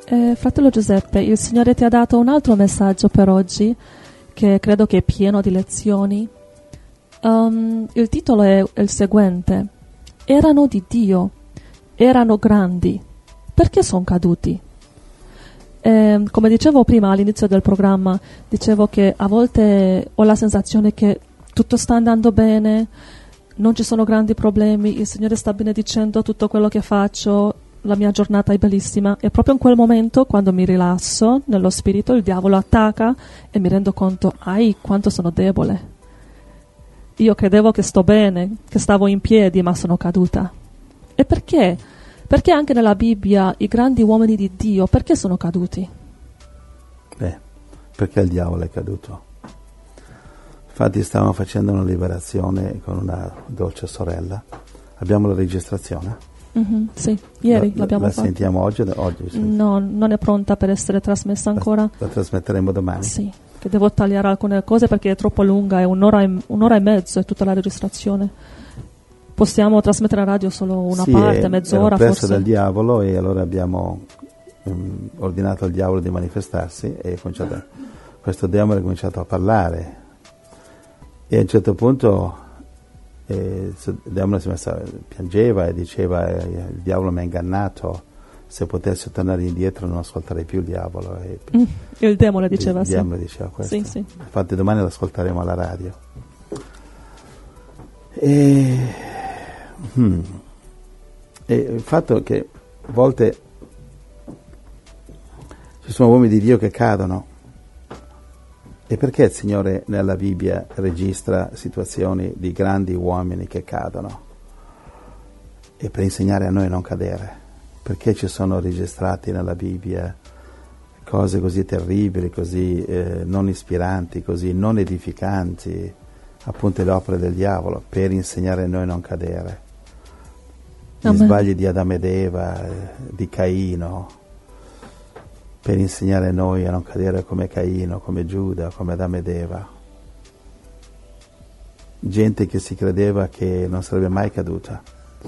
Fratello Giuseppe, il Signore ti ha dato un altro messaggio per oggi che credo che è pieno di lezioni. Il titolo è il seguente: erano di Dio, erano grandi, perché sono caduti? Come dicevo prima all'inizio del programma, dicevo che a volte ho la sensazione che tutto sta andando bene, non ci sono grandi problemi, il Signore sta benedicendo tutto quello che faccio, la mia giornata è bellissima, e proprio in quel momento, quando mi rilasso nello spirito, il diavolo attacca e mi rendo conto, quanto sono debole. Io credevo che sto bene, che stavo in piedi, ma sono caduta. E perché? Perché anche nella Bibbia i grandi uomini di Dio, perché sono caduti? Perché il diavolo è caduto. Infatti stavamo facendo una liberazione con una dolce sorella. Abbiamo la registrazione? Sì, ieri l'abbiamo fatta. La sentiamo oggi? Sì. No, non è pronta per essere trasmessa ancora. La trasmetteremo domani? Sì, che devo tagliare alcune cose perché è troppo lunga, è un'ora e mezzo è tutta la registrazione. Possiamo trasmettere a radio solo una parte, mezz'ora forse. Presso dal diavolo, e allora abbiamo ordinato al diavolo di manifestarsi, e questo demone ha cominciato a parlare, e a un certo punto il demone piangeva e diceva: il diavolo mi ha ingannato, se potessi tornare indietro non ascolterei più il diavolo. Il demone diceva il demone diceva questo. Sì. Infatti domani l'ascolteremo alla radio. E il fatto che a volte ci sono uomini di Dio che cadono, e perché il Signore nella Bibbia registra situazioni di grandi uomini che cadono? E per insegnare a noi a non cadere. Perché ci sono registrati nella Bibbia cose così terribili, così non ispiranti, così non edificanti, appunto le opere del diavolo, per insegnare a noi a non cadere. Gli sbagli di Adamo ed Eva, di Caino, per insegnare a noi a non cadere come Caino, come Giuda, come Adamo ed Eva. Gente che si credeva che non sarebbe mai caduta.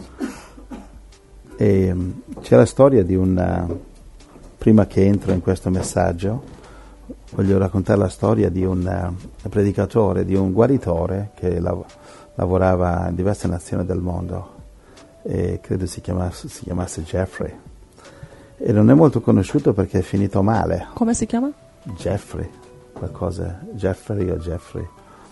E c'è la storia di prima che entro in questo messaggio, voglio raccontare la storia di un predicatore, di un guaritore che lavorava in diverse nazioni del mondo, e credo si chiamasse Jeffrey. E non è molto conosciuto perché è finito male. Come si chiama? Jeffrey, Jeffrey o Jeffrey.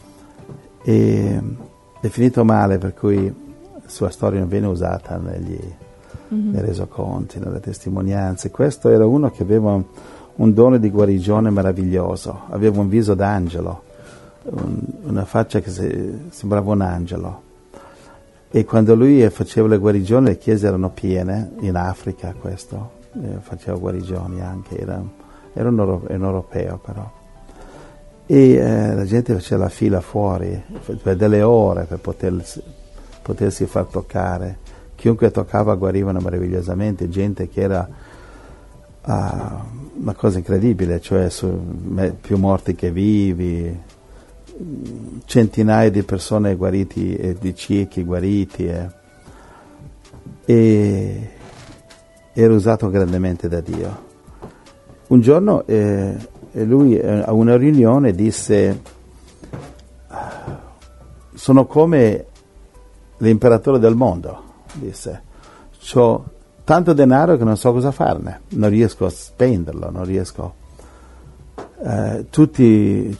E è finito male, per cui la sua storia non viene usata nei resoconti, nelle testimonianze. Questo era uno che aveva un dono di guarigione meraviglioso, aveva un viso d'angelo, una faccia che sembrava un angelo. E quando lui faceva le guarigioni, le chiese erano piene, in Africa questo. Faceva guarigioni anche, era un europeo però, e la gente faceva la fila fuori per delle ore per potersi far toccare. Chiunque toccava guarivano meravigliosamente, gente che era una cosa incredibile, cioè più morti che vivi, centinaia di persone guariti, e di ciechi guariti, e era usato grandemente da Dio. Un giorno lui a una riunione disse: sono come l'imperatore del mondo, disse, c'ho tanto denaro che non so cosa farne, non riesco a spenderlo, non riesco, tutti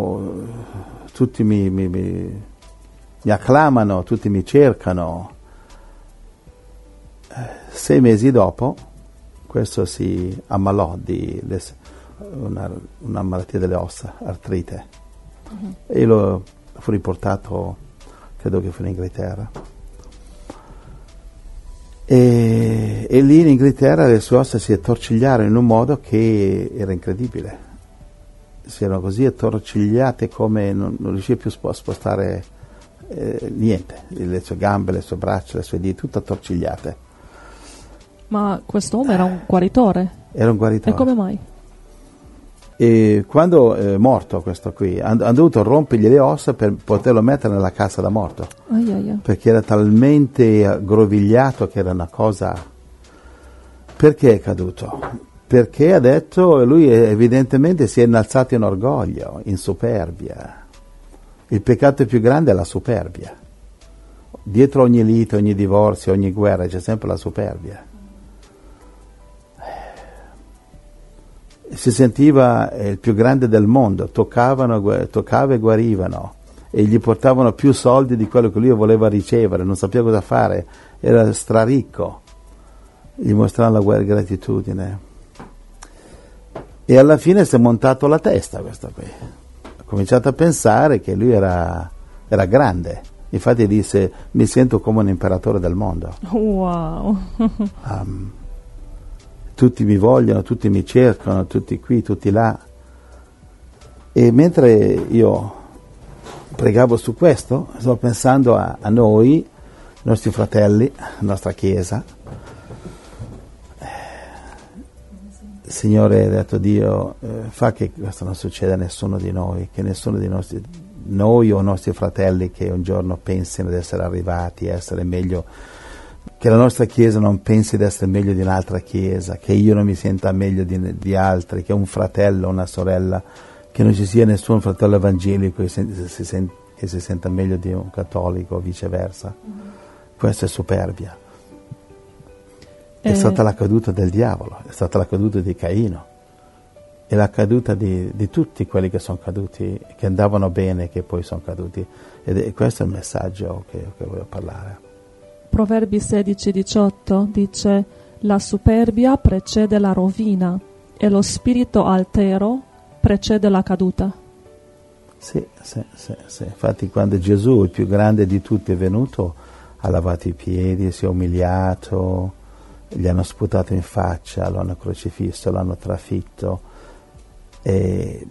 mi acclamano, tutti mi cercano. 6 mesi dopo questo si ammalò di una malattia delle ossa, artrite, e lo fu riportato, credo che fu in Inghilterra, e lì in Inghilterra le sue ossa si attorcigliarono in un modo che era incredibile, si erano così attorcigliate come non riusciva più a spostare niente, le sue gambe, le sue braccia, le sue dita, tutte attorcigliate. Ma quest'uomo era un guaritore? Era un guaritore. E come mai? E quando è morto questo qui, hanno dovuto rompergli le ossa per poterlo mettere nella cassa da morto. Perché era talmente aggrovigliato che era una cosa... Perché è caduto? perché ha detto, lui evidentemente si è innalzato in orgoglio, in superbia. Il peccato più grande è la superbia. Dietro ogni lite, ogni divorzio, ogni guerra c'è sempre la superbia. Si sentiva il più grande del mondo, toccava e guarivano e gli portavano più soldi di quello che lui voleva ricevere, non sapeva cosa fare, era straricco, gli mostravano la gratitudine e alla fine si è montato la testa questo qui, ha cominciato a pensare che lui era grande, infatti disse mi sento come un imperatore del mondo. Wow. Tutti mi vogliono, tutti mi cercano, tutti qui, tutti là. E mentre io pregavo su questo, stavo pensando a noi, i nostri fratelli, la nostra Chiesa. Signore, ha detto Dio, fa che questo non succeda a nessuno di noi, che nessuno di noi o i nostri fratelli che un giorno pensino di essere arrivati, essere meglio, che la nostra Chiesa non pensi di essere meglio di un'altra Chiesa, che io non mi senta meglio di altri, che un fratello o una sorella, che non ci sia nessun fratello evangelico che si senta meglio di un cattolico o viceversa. Questa è superbia. È stata la caduta del diavolo, è stata la caduta di Caino, è la caduta di tutti quelli che sono caduti, che andavano bene, che poi sono caduti. E questo è il messaggio che voglio parlare. Proverbi 16:18 dice: la superbia precede la rovina e lo spirito altero precede la caduta. Sì. Infatti quando Gesù, il più grande di tutti, è venuto, ha lavato i piedi, si è umiliato, gli hanno sputato in faccia, lo hanno crocifisso, l'hanno trafitto. E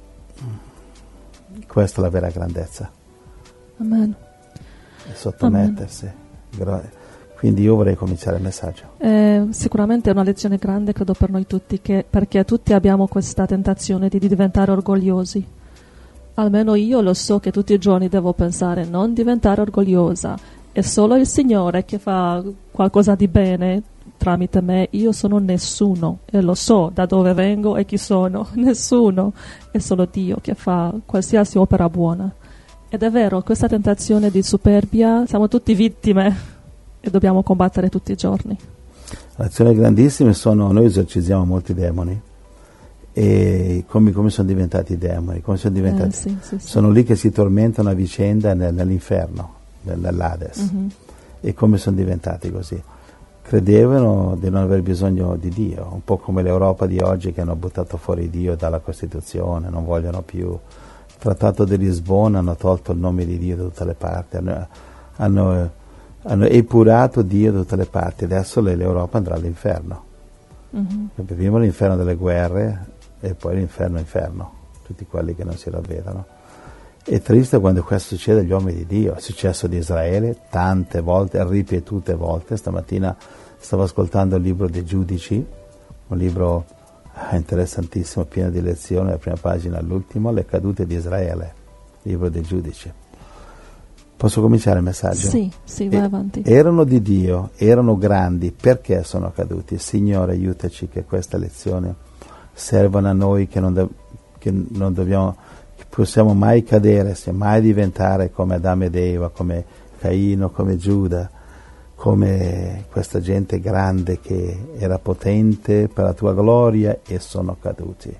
questa è la vera grandezza. Amen. E sottomettersi. Amen. Quindi io vorrei cominciare il messaggio. Sicuramente è una lezione grande, credo, per noi tutti, perché tutti abbiamo questa tentazione di diventare orgogliosi. Almeno io lo so che tutti i giorni devo pensare non diventare orgogliosa, è solo il Signore che fa qualcosa di bene tramite me, io sono nessuno e lo so da dove vengo e chi sono, nessuno, è solo Dio che fa qualsiasi opera buona. Ed è vero, questa tentazione di superbia, siamo tutti vittime e dobbiamo combattere tutti i giorni. Azioni grandissime sono, noi esorcizziamo molti demoni e come sono diventati i demoni? Come sono diventati? Sì. Sono lì che si tormentano a vicenda nell'inferno, nell'Hades. Mm-hmm. E come sono diventati così? Credevano di non aver bisogno di Dio, un po' come l'Europa di oggi che hanno buttato fuori Dio dalla Costituzione, non vogliono più. Trattato di Lisbona, hanno tolto il nome di Dio da tutte le parti, hanno epurato Dio da tutte le parti, adesso l'Europa andrà all'inferno. Mm-hmm. Prima l'inferno delle guerre e poi l'inferno, tutti quelli che non si ravvedono. È triste quando questo succede agli uomini di Dio, è successo di Israele tante volte, ripetute volte. Stamattina stavo ascoltando il libro dei Giudici, un libro interessantissimo, pieno di lezioni, la prima pagina all'ultimo, le cadute di Israele, libro dei Giudici. Posso cominciare il messaggio? Sì, vai avanti. Erano di Dio, erano grandi, perché sono caduti? Signore, aiutaci che queste lezioni servano a noi, che non dobbiamo, che possiamo mai cadere, mai diventare come Adamo ed Eva, come Caino, come Giuda, come questa gente grande che era potente per la tua gloria e sono caduti.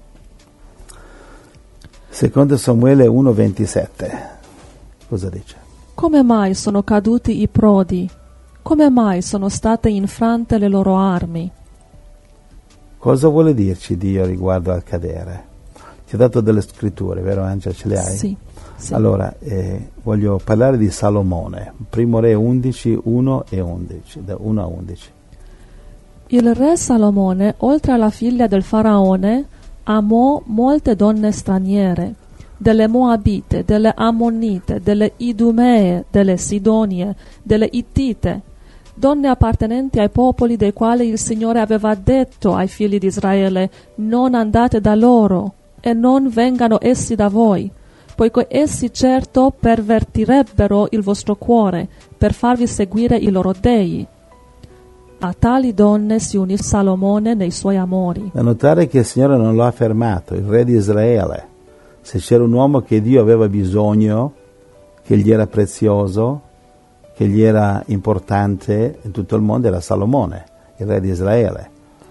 Secondo Samuele 1:27, cosa dice? Come mai sono caduti i prodi? Come mai sono state infrante le loro armi? Cosa vuole dirci Dio riguardo al cadere? Ti ha dato delle scritture, vero Angela? Ce le hai? Sì. Allora, voglio parlare di Salomone, Primo Re 11, 1 e 11, da 1 a 11. Il re Salomone, oltre alla figlia del faraone, amò molte donne straniere, delle Moabite, delle Ammonite, delle Idumee, delle Sidonie, delle Ittite, donne appartenenti ai popoli dei quali il Signore aveva detto ai figli di Israele: non andate da loro e non vengano essi da voi, poiché essi certo pervertirebbero il vostro cuore per farvi seguire i loro dei. A tali donne si unì Salomone nei suoi amori. Da notare che il Signore non lo ha fermato, il re di Israele. Se c'era un uomo che Dio aveva bisogno, che gli era prezioso, che gli era importante in tutto il mondo, era Salomone, il re di Israele.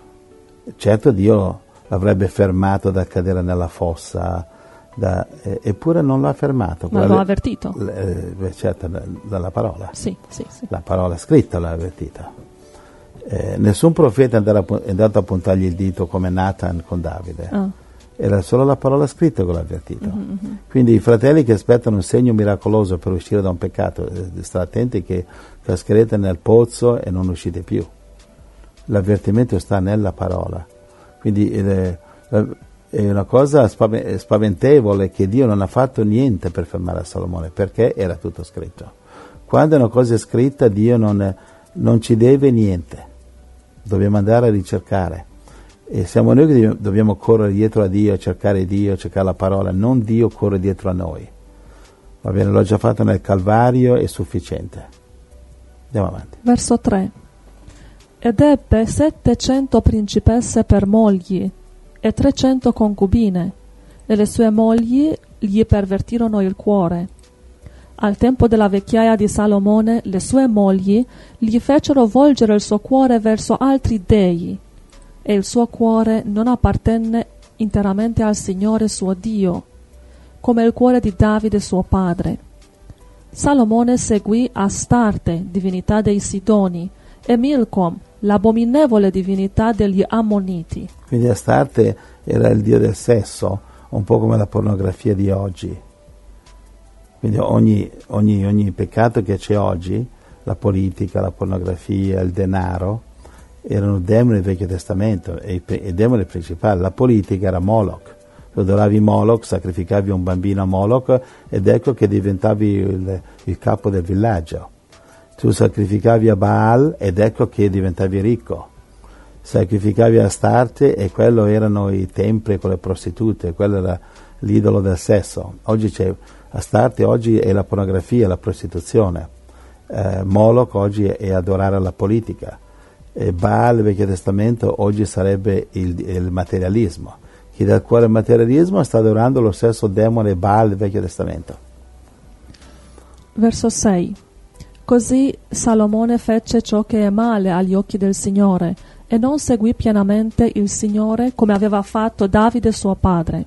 Certo Dio l'avrebbe fermato da cadere nella fossa, eppure non l'ha fermato. Ma l'ha avvertito. Certo, dalla parola. Sì. La parola scritta l'ha avvertita. Nessun profeta è andato a puntargli il dito come Nathan con Davide. Era solo la parola scritta che l'ha avvertito. Quindi i fratelli che aspettano un segno miracoloso per uscire da un peccato, state attenti che cascherete nel pozzo e non uscite più. L'avvertimento sta nella parola. Quindi è una cosa spaventevole che Dio non ha fatto niente per fermare Salomone, perché era tutto scritto. Quando una cosa è scritta, Dio non ci deve niente. Dobbiamo andare a ricercare. E siamo noi che dobbiamo correre dietro a Dio, cercare la parola, non Dio corre dietro a noi. Va bene, l'ho già fatto nel Calvario, è sufficiente. Andiamo avanti. Verso 3. Ed ebbe 700 principesse per mogli e 300 concubine, e le sue mogli gli pervertirono il cuore. Al tempo della vecchiaia di Salomone, le sue mogli gli fecero volgere il suo cuore verso altri dei, e il suo cuore non appartenne interamente al Signore suo Dio, come il cuore di Davide suo padre. Salomone seguì Astarte, divinità dei Sidoni, e Milcom, l'abominevole divinità degli Ammoniti. Quindi Astarte era il dio del sesso, un po' come la pornografia di oggi. Quindi ogni peccato che c'è oggi, la politica, la pornografia, il denaro, erano demoni del Vecchio Testamento, e il demone principale. La politica era Moloch. Tu adoravi Moloch, sacrificavi un bambino a Moloch, ed ecco che diventavi il capo del villaggio. Tu sacrificavi a Baal, ed ecco che diventavi ricco. Sacrificavi a Astarte, e quello erano i templi con le prostitute, quello era l'idolo del sesso. Oggi c'è Astarte, oggi è la pornografia, la prostituzione. Moloch oggi è adorare la politica. Baal, il Vecchio Testamento, oggi sarebbe il materialismo. Chi dà il cuore al materialismo sta adorando lo stesso demone Baal del Vecchio Testamento. Verso 6. Così Salomone fece ciò che è male agli occhi del Signore, e non seguì pienamente il Signore come aveva fatto Davide suo padre.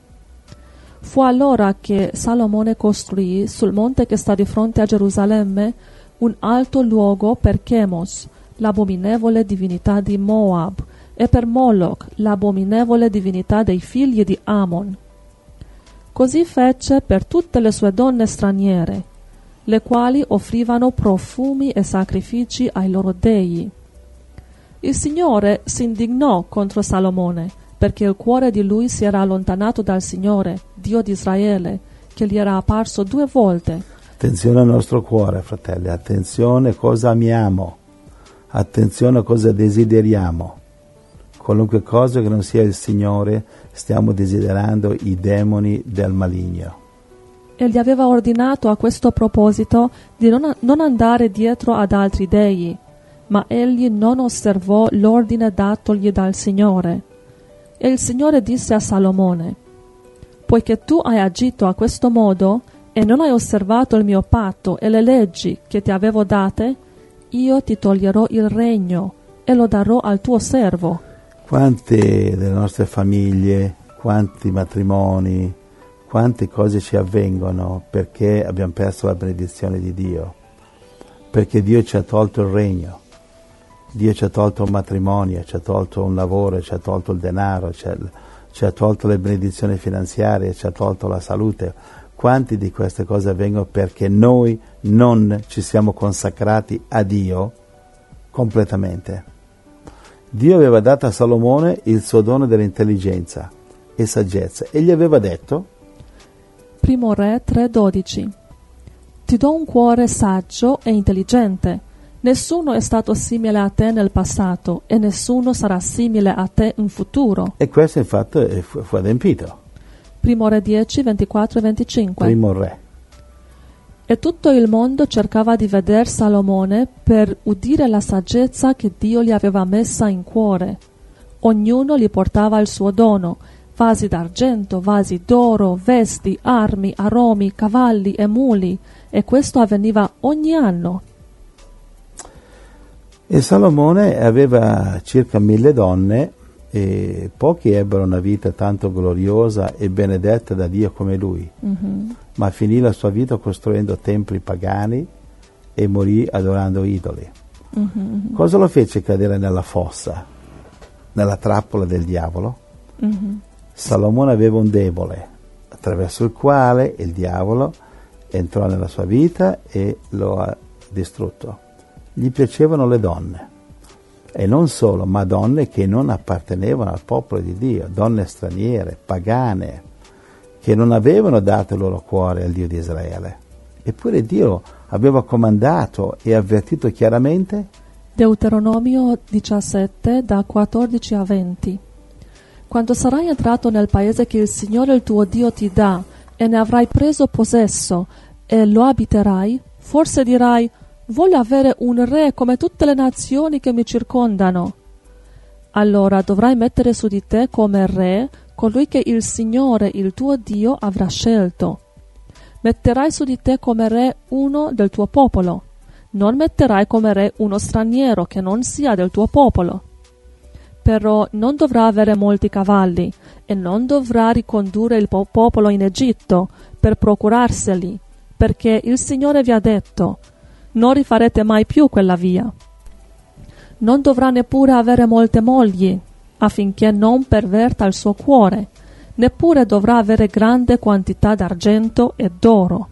Fu allora che Salomone costruì sul monte che sta di fronte a Gerusalemme un alto luogo per Chemos, l'abominevole divinità di Moab, e per Moloch, l'abominevole divinità dei figli di Ammon. Così fece per tutte le sue donne straniere, le quali offrivano profumi e sacrifici ai loro dei. Il Signore si indignò contro Salomone, perché il cuore di lui si era allontanato dal Signore, Dio di Israele, che gli era apparso 2 volte. Attenzione al nostro cuore, fratelli, attenzione a cosa amiamo, attenzione a cosa desideriamo. Qualunque cosa che non sia il Signore, stiamo desiderando i demoni del maligno. E gli aveva ordinato a questo proposito di non andare dietro ad altri dei, ma egli non osservò l'ordine datogli dal Signore. E il Signore disse a Salomone: poiché tu hai agito a questo modo e non hai osservato il mio patto e le leggi che ti avevo date, io ti toglierò il regno e lo darò al tuo servo. Quante delle nostre famiglie, quanti matrimoni, quante cose ci avvengono perché abbiamo perso la benedizione di Dio, perché Dio ci ha tolto il regno, Dio ci ha tolto un matrimonio, ci ha tolto un lavoro, ci ha tolto il denaro, ci ha tolto le benedizioni finanziarie, ci ha tolto la salute. Quante di queste cose avvengono perché noi non ci siamo consacrati a Dio completamente. Dio aveva dato a Salomone il suo dono dell'intelligenza e saggezza e gli aveva detto: Primo Re 3,12 Ti do un cuore saggio e intelligente. Nessuno è stato simile a te nel passato e nessuno sarà simile a te in futuro. E questo infatti fu adempito. Primo Re 10, 24 e 25 Primo Re. E tutto il mondo cercava di veder Salomone per udire la saggezza che Dio gli aveva messa in cuore. Ognuno gli portava il suo dono, vasi d'argento, vasi d'oro, vesti, armi, aromi, cavalli e muli, e questo avveniva ogni anno. E Salomone aveva circa 1000 donne, e pochi ebbero una vita tanto gloriosa e benedetta da Dio come lui, ma finì la sua vita costruendo templi pagani e morì adorando idoli. Cosa lo fece cadere nella fossa, nella trappola del diavolo? Salomone aveva un debole, attraverso il quale il diavolo entrò nella sua vita e lo ha distrutto. Gli piacevano le donne. E non solo, ma donne che non appartenevano al popolo di Dio, donne straniere, pagane, che non avevano dato il loro cuore al Dio di Israele. Eppure Dio aveva comandato e avvertito chiaramente. Deuteronomio 17, da 14 a 20. Quando sarai entrato nel paese che il Signore il tuo Dio ti dà, e ne avrai preso possesso, e lo abiterai, forse dirai: voglio avere un re come tutte le nazioni che mi circondano. Allora dovrai mettere su di te come re colui che il Signore, il tuo Dio, avrà scelto. Metterai su di te come re uno del tuo popolo. Non metterai come re uno straniero che non sia del tuo popolo. Però non dovrà avere molti cavalli e non dovrà ricondurre il popolo in Egitto per procurarseli, perché il Signore vi ha detto: non rifarete mai più quella via. Non dovrà neppure avere molte mogli, affinché non perverta il suo cuore, neppure dovrà avere grande quantità d'argento e d'oro.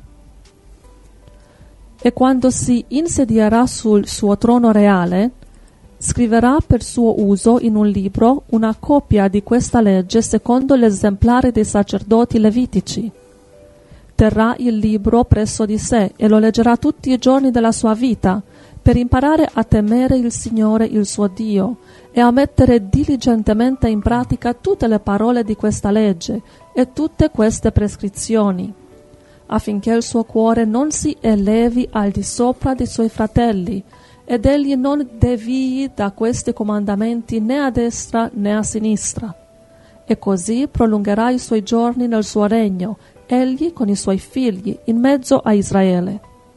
E quando si insedierà sul suo trono reale, scriverà per suo uso in un libro una copia di questa legge secondo l'esemplare dei sacerdoti levitici. Terrà il libro presso di sé e lo leggerà tutti i giorni della sua vita, per imparare a temere il Signore il suo Dio e a mettere diligentemente in pratica tutte le parole di questa legge e tutte queste prescrizioni, affinché il suo cuore non si elevi al di sopra dei suoi fratelli, ed egli non devii da questi comandamenti né a destra né a sinistra. E così prolungherà i suoi giorni nel suo regno, egli con i suoi figli, in mezzo a Israele.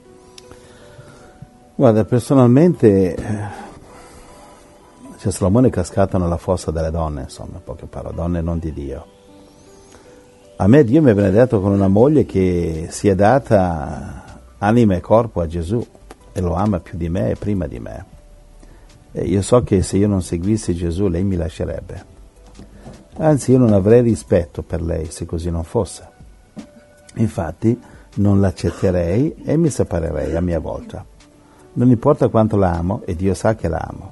Guarda, personalmente Salomone è cascato nella fossa delle donne, insomma, in poche parole, donne non di Dio. A me Dio mi ha benedetto con una moglie che si è data anima e corpo a Gesù e lo ama più di me e prima di me. E io so che se io non seguissi Gesù lei mi lascerebbe. Anzi, io non avrei rispetto per lei se così non fosse. Infatti non l'accetterei e mi separerei a mia volta. Non importa quanto la amo, e Dio sa che la amo.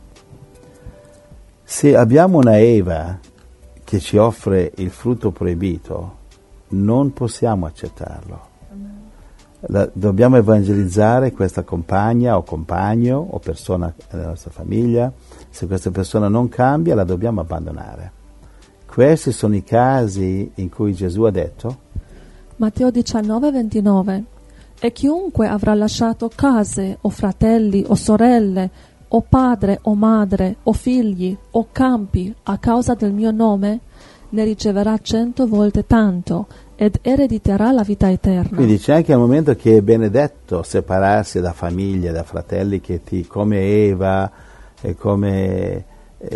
Se abbiamo una Eva che ci offre il frutto proibito, non possiamo accettarlo. Dobbiamo evangelizzare questa compagna o compagno o persona della nostra famiglia. Se questa persona non cambia, la dobbiamo abbandonare. Questi sono i casi in cui Gesù ha detto: Matteo 19, 29. E chiunque avrà lasciato case o fratelli o sorelle o padre o madre o figli o campi a causa del mio nome, ne riceverà 100 volte tanto ed erediterà la vita eterna. Quindi c'è anche il momento che è benedetto separarsi da famiglie, da fratelli che come Eva e come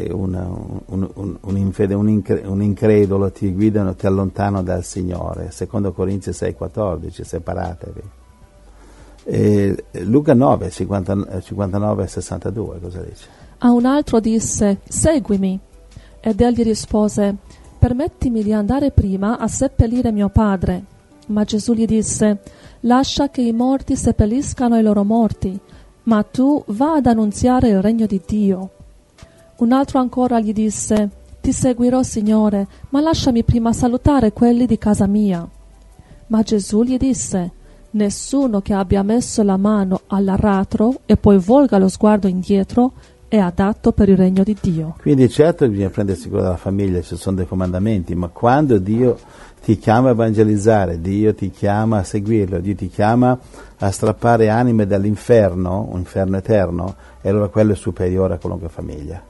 un incredulo ti guidano, ti allontanano dal Signore. Secondo Corinzi 6,14, separatevi. E Luca 9, 59 e 62, cosa dice? A un altro disse: seguimi. Ed egli rispose: permettimi di andare prima a seppellire mio padre. Ma Gesù gli disse: lascia che i morti seppelliscano i loro morti, ma tu va ad annunziare il regno di Dio. Un altro ancora gli disse: ti seguirò, Signore, ma lasciami prima salutare quelli di casa mia. Ma Gesù gli disse: nessuno che abbia messo la mano all'aratro e poi volga lo sguardo indietro è adatto per il regno di Dio. Quindi certo bisogna prendersi cura della famiglia, ci sono dei comandamenti, ma quando Dio ti chiama a evangelizzare, Dio ti chiama a seguirlo, Dio ti chiama a strappare anime dall'inferno, un inferno eterno, e allora quello è superiore a qualunque famiglia.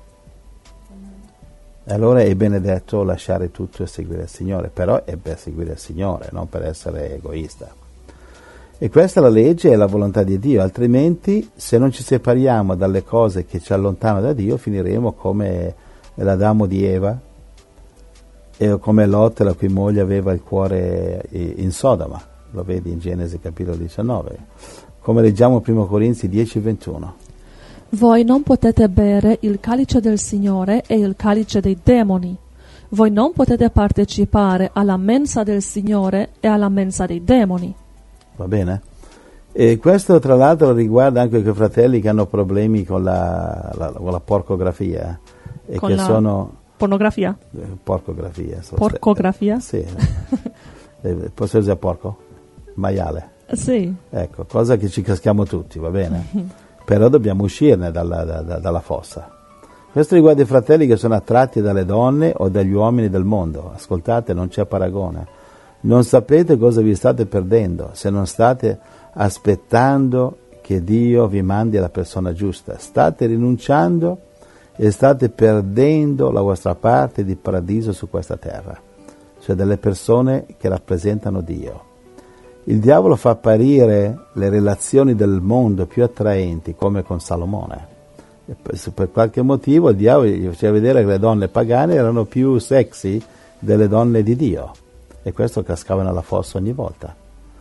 E allora è benedetto lasciare tutto e seguire il Signore, però è per seguire il Signore, non per essere egoista. E questa è la legge e la volontà di Dio, altrimenti se non ci separiamo dalle cose che ci allontanano da Dio finiremo come l'Adamo di Eva e come Lot, la cui moglie aveva il cuore in Sodoma, lo vedi in Genesi capitolo 19, come leggiamo in 1 Corinzi 10:21. Voi non potete bere il calice del Signore e il calice dei demoni. Voi non potete partecipare alla mensa del Signore e alla mensa dei demoni. Va bene? E questo tra l'altro riguarda anche quei fratelli che hanno problemi con la porcografia. E Con che la sono... pornografia? Porcografia. Porcografia? Sì. Posso usare porco? Maiale. Sì. Ecco, cosa che ci caschiamo tutti, va bene? Però dobbiamo uscirne dalla fossa. Questo riguarda i fratelli che sono attratti dalle donne o dagli uomini del mondo. Ascoltate, non c'è paragone. Non sapete cosa vi state perdendo se non state aspettando che Dio vi mandi la persona giusta. State rinunciando e state perdendo la vostra parte di paradiso su questa terra, cioè delle persone che rappresentano Dio. Il diavolo fa apparire le relazioni del mondo più attraenti, come con Salomone. E per qualche motivo il diavolo gli faceva vedere che le donne pagane erano più sexy delle donne di Dio. E questo cascava nella fossa ogni volta.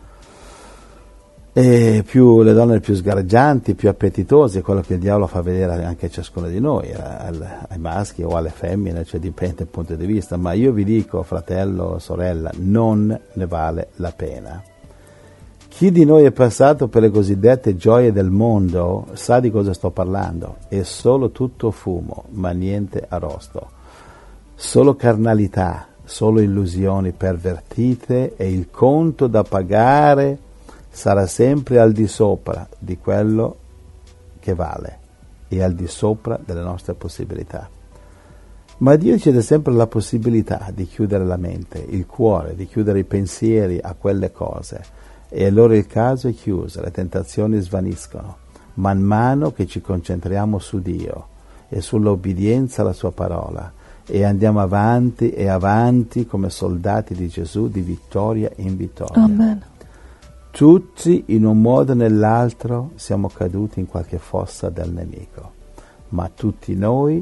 E più le donne più sgaraggianti, più appetitose, quello che il diavolo fa vedere anche a ciascuno di noi, ai maschi o alle femmine, cioè dipende dal punto di vista. Ma io vi dico, fratello, sorella, non ne vale la pena. Chi di noi è passato per le cosiddette gioie del mondo sa di cosa sto parlando. È solo tutto fumo, ma niente arrosto. Solo carnalità. Solo illusioni pervertite e il conto da pagare sarà sempre al di sopra di quello che vale e al di sopra delle nostre possibilità. Ma Dio ci dà sempre la possibilità di chiudere la mente, il cuore, di chiudere i pensieri a quelle cose e allora il caso è chiuso, le tentazioni svaniscono man mano che ci concentriamo su Dio e sull'obbedienza alla sua parola. E andiamo avanti e avanti come soldati di Gesù di vittoria in vittoria. Amen. Tutti in un modo o nell'altro siamo caduti in qualche fossa del nemico, ma tutti noi,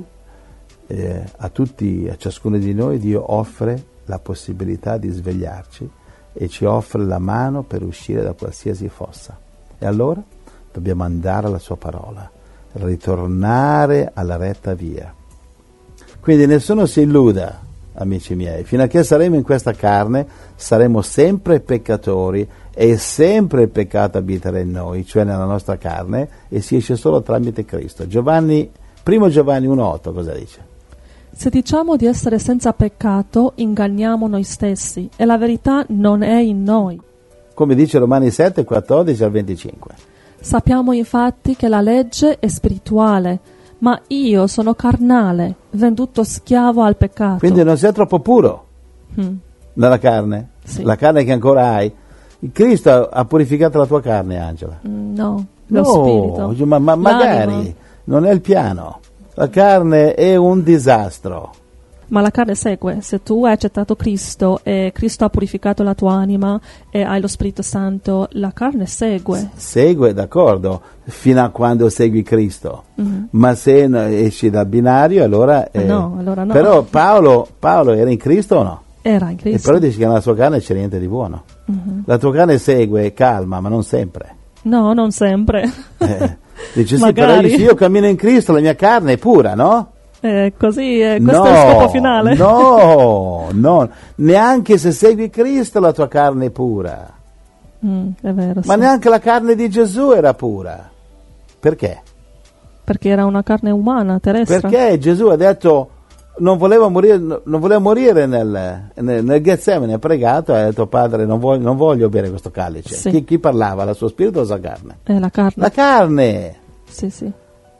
a ciascuno di noi Dio offre la possibilità di svegliarci e ci offre la mano per uscire da qualsiasi fossa. E allora dobbiamo andare alla sua parola, ritornare alla retta via. Quindi nessuno si illuda, amici miei, fino a che saremo in questa carne saremo sempre peccatori e sempre il peccato abiterà in noi, cioè nella nostra carne, e si esce solo tramite Cristo. 1 Giovanni 1,8 cosa dice? Se diciamo di essere senza peccato, inganniamo noi stessi e la verità non è in noi. Come dice Romani 7, 14 al 25. Sappiamo infatti che la legge è spirituale, ma io sono carnale, venduto schiavo al peccato. Quindi non sei troppo puro nella carne? Sì. La carne che ancora hai? Cristo ha purificato la tua carne, Angela? No, lo spirito. Ma magari non è il piano. La carne è un disastro. Ma la carne segue. Se tu hai accettato Cristo e Cristo ha purificato la tua anima e hai lo Spirito Santo, la carne segue. Segue, d'accordo, fino a quando segui Cristo. Ma se esci dal binario, allora... No, allora no. Però Paolo era in Cristo o no? Era in Cristo. E però dice che nella sua carne c'è niente di buono. La tua carne segue, calma, ma non sempre. No, non sempre. Dice sì, però dice, io cammino in Cristo, la mia carne è pura, no? Così, questo è lo scopo finale. No, neanche se segui Cristo la tua carne è pura. È vero. Ma sì. neanche la carne di Gesù era pura. Perché? Perché era una carne umana, terrestre. Perché Gesù ha detto non voleva morire nel Getsemani, ha pregato e ha detto Padre non voglio bere questo calice. Sì. Chi parlava? La sua spirito o la sua carne? La carne. La carne! Sì.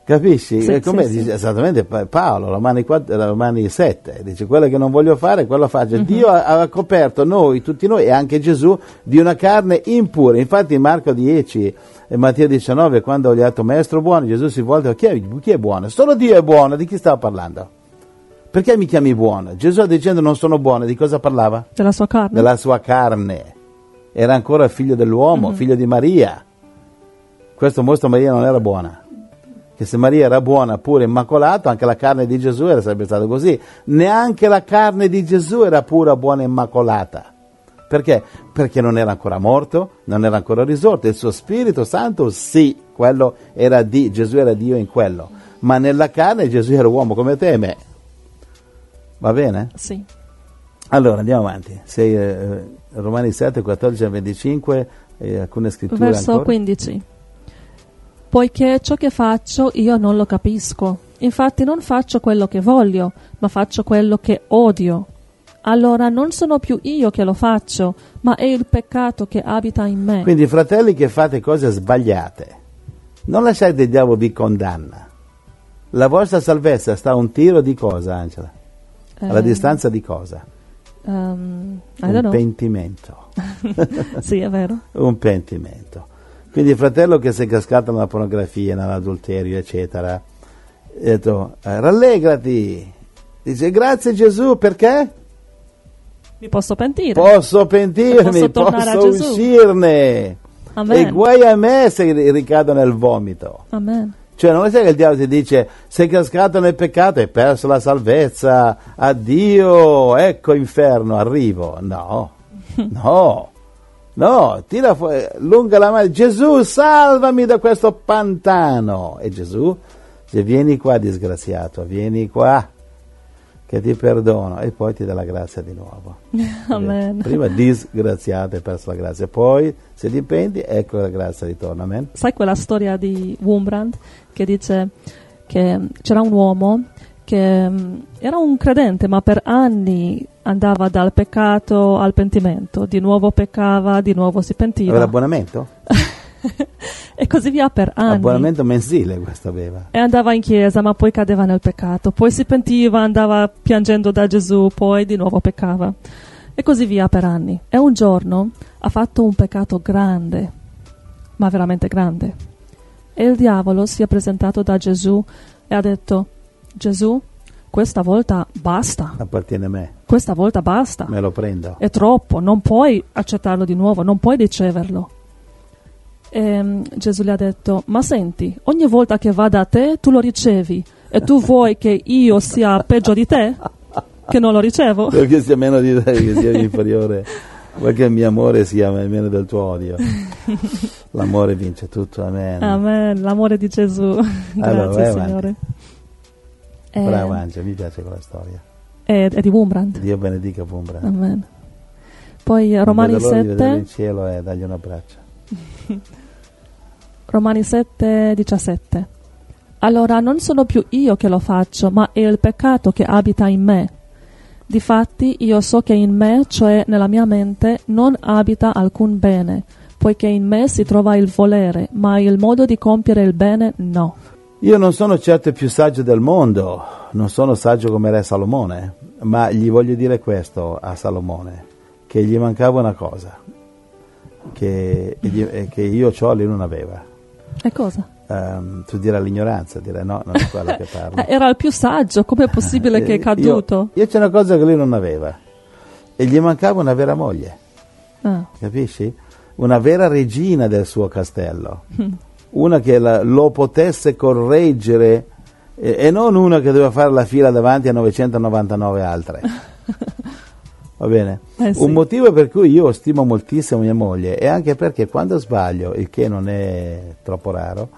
Capisci? Sì, Come sì, dice esattamente Paolo, Romani 7, dice quello che non voglio fare, quello faccio. Dio ha coperto noi, tutti noi e anche Gesù di una carne impura. Infatti in Marco 10 e Matteo 19, quando gli ha detto maestro buono, Gesù si volta, chi è buono? Solo Dio è buono, di chi stava parlando? Perché mi chiami buono? Gesù dicendo non sono buono, di cosa parlava? Della sua carne. Della sua carne. Era ancora figlio dell'uomo, figlio di Maria. Questo mostra Maria non era buona. Che se Maria era buona, pure immacolata, anche la carne di Gesù sarebbe stata così. Neanche la carne di Gesù era pura, buona e immacolata. Perché? Perché non era ancora morto, non era ancora risorto. Il suo Spirito Santo, sì, quello era Gesù era Dio in quello. Ma nella carne Gesù era uomo come te e me. Va bene? Sì. Allora, andiamo avanti. Romani 7, 14 a 25, alcune scritture Verso ancora. 15. Poiché ciò che faccio io non lo capisco. Infatti non faccio quello che voglio, ma faccio quello che odio. Allora non sono più io che lo faccio, ma è il peccato che abita in me. Quindi, fratelli che fate cose sbagliate, non lasciate il diavolo vi condanna. La vostra salvezza sta a un tiro di cosa, Angela? Alla distanza di cosa? I Un don't know. pentimento. Sì, è vero. Un pentimento. Quindi il fratello che si è cascato nella pornografia, nell'adulterio, eccetera, ha detto, rallegrati. Dice, grazie Gesù, perché? Mi posso pentire. Posso pentirmi, Posso tornare a posso Gesù. uscirne. Amen. E guai a me se ricado nel vomito. Amen. Cioè non è che il diavolo ti dice sei cascato nel peccato, hai perso la salvezza, addio, ecco inferno, arrivo. No, tira fuori, lunga la mano, Gesù salvami da questo pantano. E Gesù dice vieni qua disgraziato, vieni qua che ti perdono e poi ti dà la grazia di nuovo. Amen. Prima disgraziato, hai perso la grazia, poi se ti penti ecco la grazia ritorna. Amen. Sai quella storia di Wurmbrand che dice che c'era un uomo che era un credente ma per anni andava dal peccato al pentimento, di nuovo peccava, di nuovo si pentiva. Aveva l'abbonamento? E così via per anni. Abbonamento mensile questo aveva. E andava in chiesa ma poi cadeva nel peccato, poi si pentiva, andava piangendo da Gesù, poi di nuovo peccava. E così via per anni. E un giorno ha fatto un peccato grande, ma veramente grande. E il diavolo si è presentato da Gesù e ha detto, Gesù, questa volta basta. Appartiene a me. Questa volta basta. Me lo prendo. È troppo, non puoi accettarlo di nuovo, non puoi riceverlo. E Gesù gli ha detto, ma senti, ogni volta che va da te tu lo ricevi e tu vuoi che io sia peggio di te? Che non lo ricevo? Perché sia meno di te, che sia inferiore. Vuoi che il mio amore sia meno del tuo odio. L'amore vince tutto, amen. Amen, l'amore di Gesù. Grazie Signore. Bravo Angelo, mi piace quella storia. È di Wurmbrand. Dio benedica Wurmbrand. Amen. Poi Romani 7 in cielo e dagli un abbraccio. Romani 7, 17. Allora non sono più io che lo faccio, ma è il peccato che abita in me. Difatti io so che in me, cioè nella mia mente, non abita alcun bene, poiché in me si trova il volere, ma il modo di compiere il bene no. Io non sono certo il più saggio del mondo, non sono saggio come re Salomone, ma gli voglio dire questo a Salomone, che gli mancava una cosa, che io c'ho, lui non aveva. E cosa? Tu dirai l'ignoranza, direi no, non è quello che parlo. Era il più saggio, com'è possibile che è caduto? Io c'è una cosa che lui non aveva, e gli mancava una vera moglie, capisci? Una vera regina del suo castello. Una che lo potesse correggere e non una che doveva fare la fila davanti a 999 altre. Va bene? Sì. Un motivo per cui io stimo moltissimo mia moglie è anche perché quando sbaglio, il che non è troppo raro,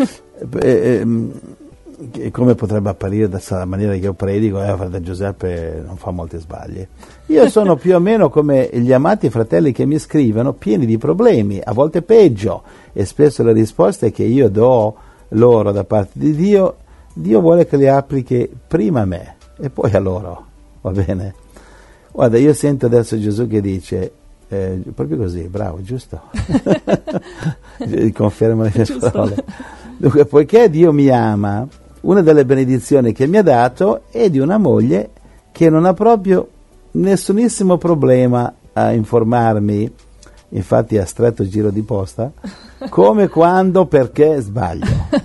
come potrebbe apparire dalla maniera che io predico, fratello Giuseppe non fa molti sbagli. Io sono più o meno come gli amati fratelli che mi scrivono, pieni di problemi, a volte peggio, e spesso le risposte che io do loro da parte di Dio vuole che le applichi prima a me e poi a loro, va bene? Guarda, io sento adesso Gesù che dice, proprio così, bravo, giusto? Conferma le mie parole. Dunque, poiché Dio mi ama, una delle benedizioni che mi ha dato è di una moglie che non ha proprio nessunissimo problema a informarmi, infatti ha stretto giro di posta, come, quando, perché sbaglio.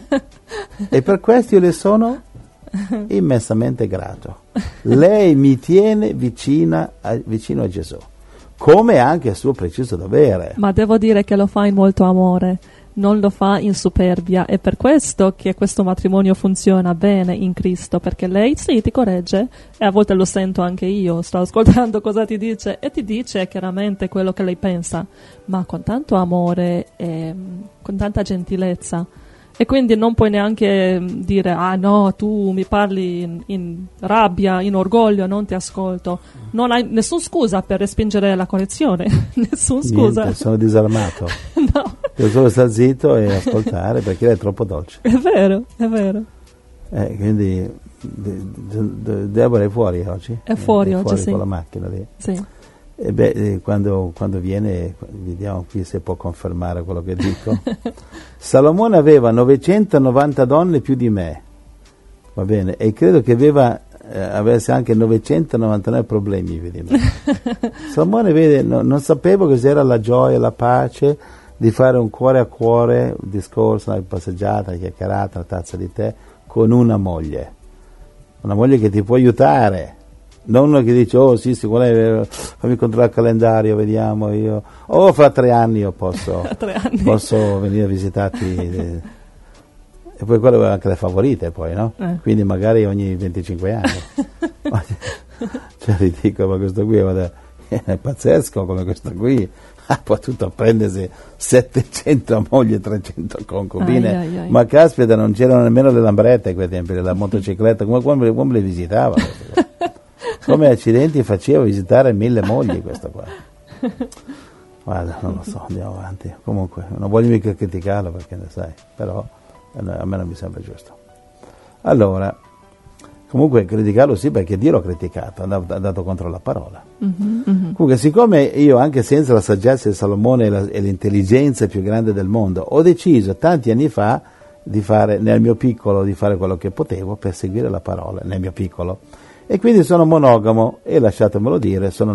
E per questo io le sono immensamente grato. Lei mi tiene vicino a Gesù, come anche il suo preciso dovere. Ma devo dire che lo fa in molto amore, non lo fa in superbia, è per questo che questo matrimonio funziona bene in Cristo, perché lei sì ti corregge e a volte lo sento anche io, sto ascoltando cosa ti dice e ti dice chiaramente quello che lei pensa, ma con tanto amore e con tanta gentilezza. E quindi non puoi neanche dire, ah no, tu mi parli in rabbia, in orgoglio, non ti ascolto. Non hai nessun scusa per respingere la correzione, nessun scusa. Niente, sono disarmato. No. Devo solo stare zitto e ascoltare perché lei è troppo dolce. È vero, è vero. Quindi Deborah è fuori oggi? È fuori oggi, fuori sì. Con la macchina lì. Sì. Quando viene, vediamo qui se può confermare quello che dico. Salomone aveva 990 donne più di me, va bene, e credo che avesse anche 999 problemi più di me. Salomone, vede, non sapevo cos'era la gioia, la pace di fare un cuore a cuore, un discorso, una passeggiata, una chiacchierata, una tazza di tè con una moglie che ti può aiutare. Non uno che dice, oh sì, fammi controllare il calendario, vediamo, io fra 3 anni io posso venire a visitarti. E poi quello aveva anche le favorite poi, no? Quindi magari ogni 25 anni. Cioè ti dico, ma questo qui è pazzesco, come questo qui ha potuto prendersi 700 mogli e 300 concubine. Ma caspita, non c'erano nemmeno le lambrette a quei tempi, la motocicletta, come le visitava? Come accidenti faceva visitare 1000 mogli questa qua. Guarda, non lo so, andiamo avanti. Comunque, non voglio mica criticarlo perché ne sai, però a me non mi sembra giusto. Allora, comunque criticarlo sì, perché Dio l'ha criticato, è andato contro la parola. Comunque, siccome io, anche senza la saggezza di Salomone e l'intelligenza più grande del mondo, ho deciso tanti anni fa di fare, nel mio piccolo, di fare quello che potevo per seguire la parola, nel mio piccolo. E quindi sono monogamo e, lasciatemelo dire, sono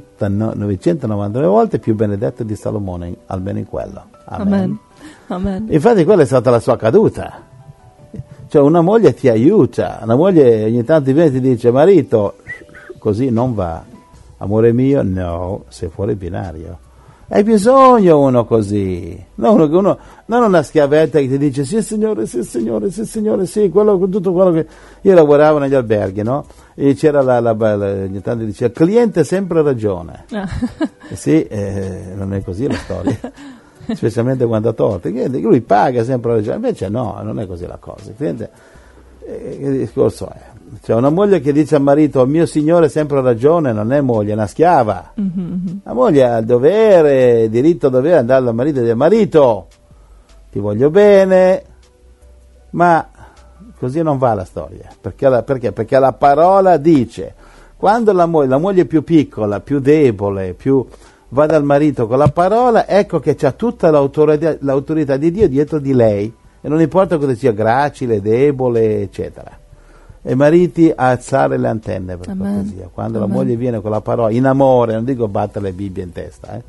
999 volte più benedetto di Salomone, almeno in quello. Amen. Amen. Infatti quella è stata la sua caduta. Cioè una moglie ti aiuta, una moglie ogni tanto viene e ti dice, marito, così non va, amore mio, no, sei fuori binario. Hai bisogno uno così, non una schiavetta che ti dice sì signore, sì signore, sì signore, sì, tutto quello che... Io lavoravo negli alberghi, no? E c'era ogni tanto diceva, cliente sempre ragione. Sì, non è così la storia, specialmente quando ha torto. Lui paga sempre ragione, invece no, non è così la cosa. Il cliente, che discorso è? Cioè una moglie che dice al marito mio signore sempre ragione non è moglie, è una schiava. La moglie ha il dovere, il diritto dovere andare dal marito e dire marito ti voglio bene, ma così non va la storia, perché la parola dice, quando la moglie più piccola, più debole, va dal marito con la parola, ecco che c'ha tutta l'autorità di Dio dietro di lei, e non importa cosa sia gracile, debole, eccetera. E mariti a alzare le antenne, per cortesia, quando la moglie viene con la parola in amore, non dico battere le Bibbie in testa,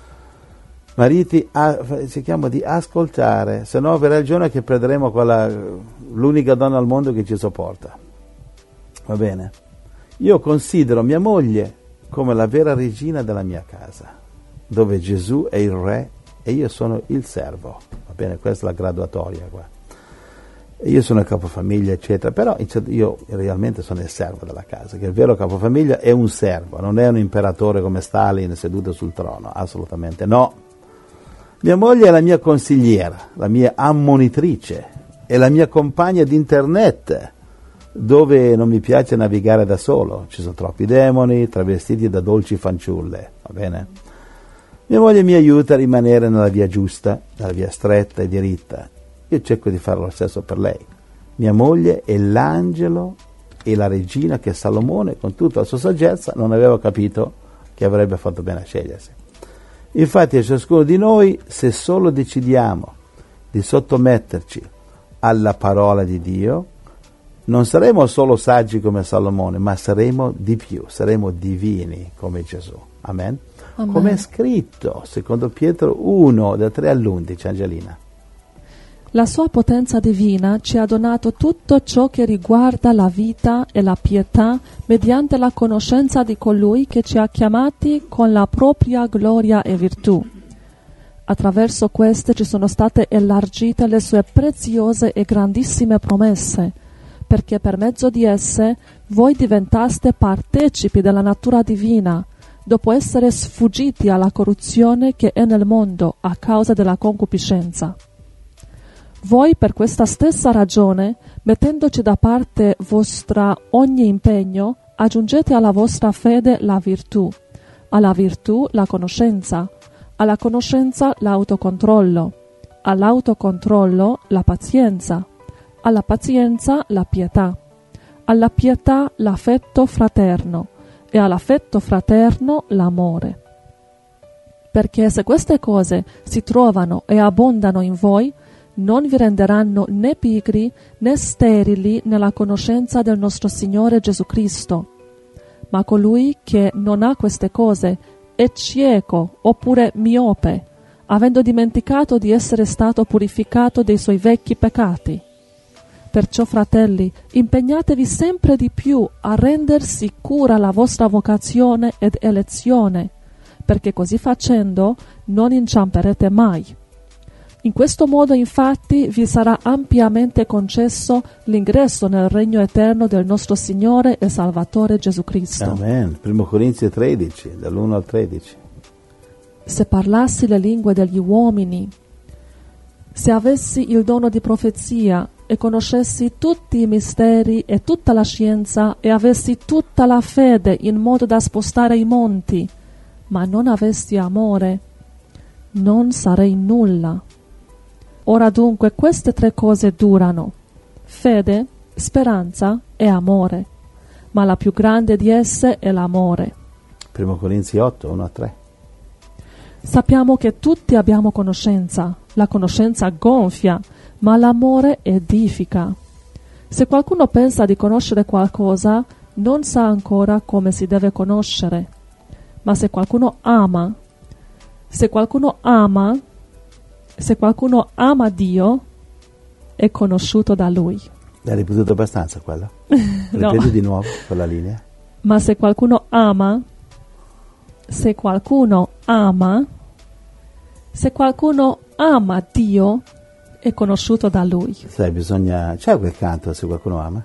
mariti cerchiamo di ascoltare, se no verrà il giorno che perderemo l'unica donna al mondo che ci sopporta. Va bene? Io considero mia moglie come la vera regina della mia casa, dove Gesù è il re e io sono il servo. Va bene? Questa è la graduatoria qua. Io sono il capofamiglia, eccetera, però io realmente sono il servo della casa, che il vero capofamiglia è un servo, non è un imperatore come Stalin seduto sul trono, assolutamente no. Mia moglie è la mia consigliera, la mia ammonitrice, è la mia compagna di internet, dove non mi piace navigare da solo, ci sono troppi demoni travestiti da dolci fanciulle, va bene? Mia moglie mi aiuta a rimanere nella via giusta, nella via stretta e diritta. Io cerco di fare lo stesso per lei. Mia moglie è l'angelo e la regina che Salomone, con tutta la sua saggezza, non aveva capito che avrebbe fatto bene a scegliersi. Infatti a ciascuno di noi, se solo decidiamo di sottometterci alla parola di Dio, non saremo solo saggi come Salomone, ma saremo di più, saremo divini come Gesù. Amen? Amen. Come è scritto, secondo Pietro 1, da 3 all'11, Angelina. La sua potenza divina ci ha donato tutto ciò che riguarda la vita e la pietà mediante la conoscenza di colui che ci ha chiamati con la propria gloria e virtù. Attraverso queste ci sono state elargite le sue preziose e grandissime promesse, perché per mezzo di esse voi diventaste partecipi della natura divina, dopo essere sfuggiti alla corruzione che è nel mondo a causa della concupiscenza. Voi per questa stessa ragione, mettendoci da parte vostra ogni impegno, aggiungete alla vostra fede la virtù, alla virtù la conoscenza, alla conoscenza l'autocontrollo, all'autocontrollo la pazienza, alla pazienza la pietà, alla pietà l'affetto fraterno e all'affetto fraterno l'amore. Perché se queste cose si trovano e abbondano in voi, non vi renderanno né pigri né sterili nella conoscenza del nostro Signore Gesù Cristo. Ma colui che non ha queste cose è cieco oppure miope, avendo dimenticato di essere stato purificato dei suoi vecchi peccati. Perciò, fratelli, impegnatevi sempre di più a render sicura la vostra vocazione ed elezione, perché così facendo non inciamperete mai. In questo modo, infatti, vi sarà ampiamente concesso l'ingresso nel regno eterno del nostro Signore e Salvatore Gesù Cristo. Amen. 1 Corinzi 13, dall'1 al 13. Se parlassi le lingue degli uomini, se avessi il dono di profezia e conoscessi tutti i misteri e tutta la scienza e avessi tutta la fede in modo da spostare i monti, ma non avessi amore, non sarei nulla. Ora dunque queste 3 cose durano: fede, speranza e amore, ma la più grande di esse è l'amore. 1 Corinzi 8, 1 a 3. Sappiamo che tutti abbiamo conoscenza, la conoscenza gonfia, ma l'amore edifica. Se qualcuno pensa di conoscere qualcosa, non sa ancora come si deve conoscere. Ma se qualcuno ama Dio, è conosciuto da Lui. L'hai ripetuto abbastanza quella? No. Ripeti di nuovo quella linea. Ma se qualcuno ama Dio, è conosciuto da Lui. Sai, c'è quel canto, se qualcuno ama?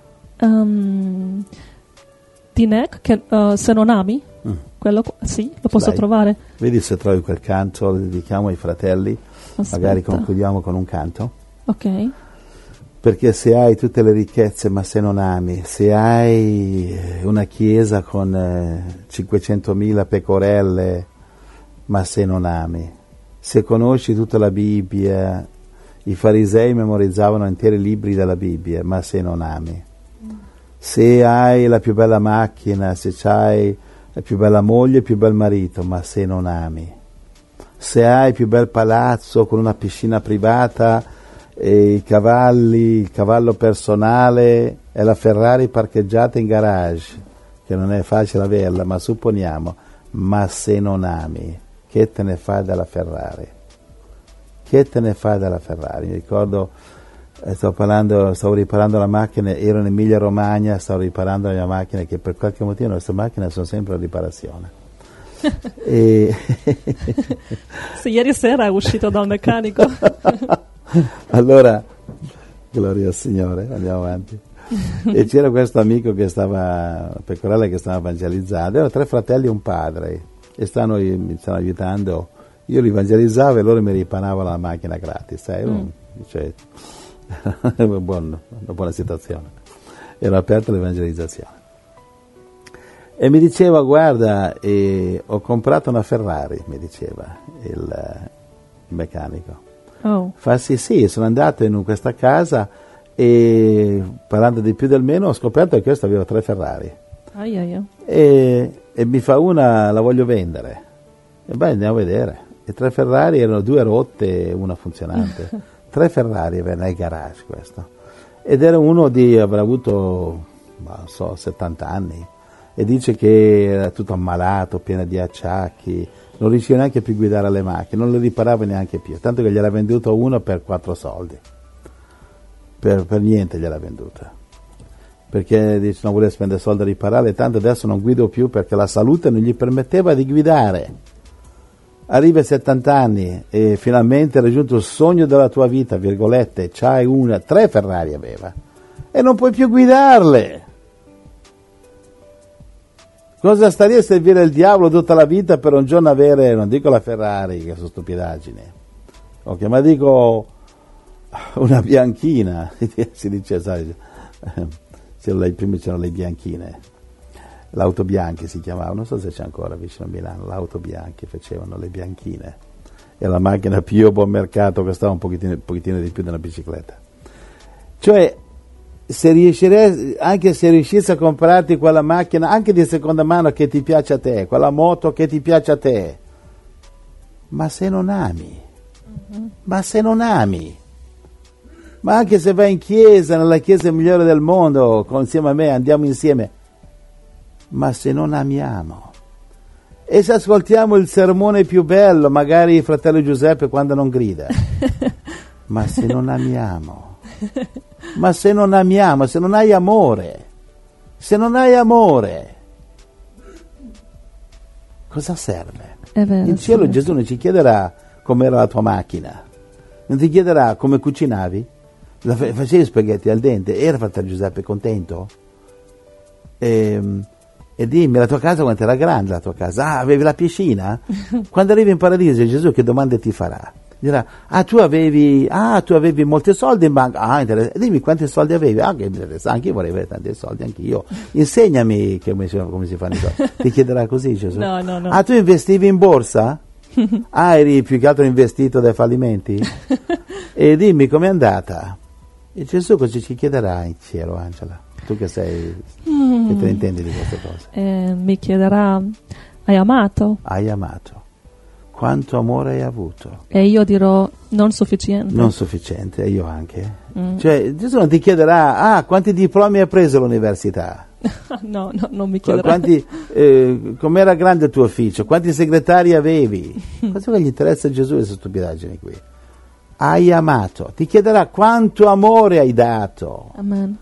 Dinek, che se non ami, quello sì, lo posso Dai, trovare. Vedi se trovi quel canto, lo dedichiamo ai fratelli. Aspetta. Magari concludiamo con un canto. Ok. Perché se hai tutte le ricchezze ma se non ami, se hai una chiesa con 500.000 pecorelle ma se non ami, se conosci tutta la Bibbia, i farisei memorizzavano interi libri della Bibbia, ma se non ami, se hai la più bella macchina, se hai la più bella moglie, il più bel marito, ma se non ami, se hai il più bel palazzo con una piscina privata e i cavalli, il cavallo personale e la Ferrari parcheggiata in garage, che non è facile averla, ma supponiamo, ma se non ami, che te ne fai della Ferrari? Che te ne fai della Ferrari? Mi ricordo, stavo riparando la macchina, ero in Emilia Romagna, stavo riparando la mia macchina, che per qualche motivo le nostre macchine sono sempre a riparazione. E Sì, ieri sera è uscito dal meccanico. Allora, gloria al Signore, andiamo avanti. E c'era questo amico che stava, pecorella che stava evangelizzando, erano 3 fratelli e un padre, e mi stanno aiutando. Io li evangelizzavo e loro mi riparavano la macchina gratis, cioè, una buona situazione. Era aperta l'evangelizzazione. E mi diceva, guarda, ho comprato una Ferrari, mi diceva il meccanico. Oh. Fa sì, sono andato in questa casa e parlando di più del meno ho scoperto che questo aveva 3 Ferrari. E mi fa, una la voglio vendere. E beh, andiamo a vedere. E 3 Ferrari erano 2 rotte e una funzionante. 3 Ferrari aveva nel garage questo. Ed era uno avrà avuto, non so, 70 anni. E dice che era tutto ammalato, pieno di acciacchi, non riusciva neanche più a guidare le macchine, non le riparava neanche più, tanto che gliel'ha venduto uno per 4 soldi. Per niente gliel'ha venduta. Perché dice non voleva spendere soldi a riparare, tanto adesso non guido più perché la salute non gli permetteva di guidare. Arriva a 70 anni e finalmente hai raggiunto il sogno della tua vita, virgolette, c'hai 3 Ferrari aveva e non puoi più guidarle. Cosa sta lì a servire il diavolo tutta la vita per un giorno avere, non dico la Ferrari, che sono stupidaggini, okay, ma dico una bianchina, si dice, sai, prima c'erano le bianchine, l'auto bianche si chiamava, non so se c'è ancora vicino a Milano, l'auto bianche facevano le bianchine, è la macchina più a buon mercato, costava un pochettino di più di una bicicletta. Cioè, anche se riuscissi a comprarti quella macchina, anche di seconda mano che ti piace a te, quella moto che ti piace a te, ma se non ami, ma anche se vai in chiesa, nella chiesa migliore del mondo, insieme a me, andiamo insieme, ma se non amiamo, e se ascoltiamo il sermone più bello, magari il fratello Giuseppe quando non grida, ma se non amiamo, se non hai amore, cosa serve? È vero, in cielo sì. Gesù non ci chiederà com'era la tua macchina, non ti chiederà come cucinavi, facevi spaghetti al dente, era fratello Giuseppe contento? E dimmi, la tua casa quanto era grande la tua casa? Avevi la piscina? Quando arrivi in paradiso Gesù che domande ti farà? Dirà, tu avevi molti soldi in banca, dimmi quanti soldi avevi, che interessante, anche io vorrei avere tanti soldi, anch'io, insegnami come si fanno i soldi, ti chiederà così Gesù? No. Tu investivi in borsa? Eri più che altro investito dai fallimenti? E dimmi com'è andata? E Gesù cosa ci chiederà in cielo, Angela? Tu che sei, che te ne intendi di queste cose? Mi chiederà, hai amato? Hai amato. Quanto amore hai avuto? E io dirò non sufficiente. Non sufficiente, e io anche. Cioè, Gesù non ti chiederà, quanti diplomi hai preso all'università? No, non mi chiederà. Com'era grande il tuo ufficio? Quanti segretari avevi? Cosa che gli interessa a Gesù queste stupidaggini qui? Hai amato. Ti chiederà quanto amore hai dato. Amen.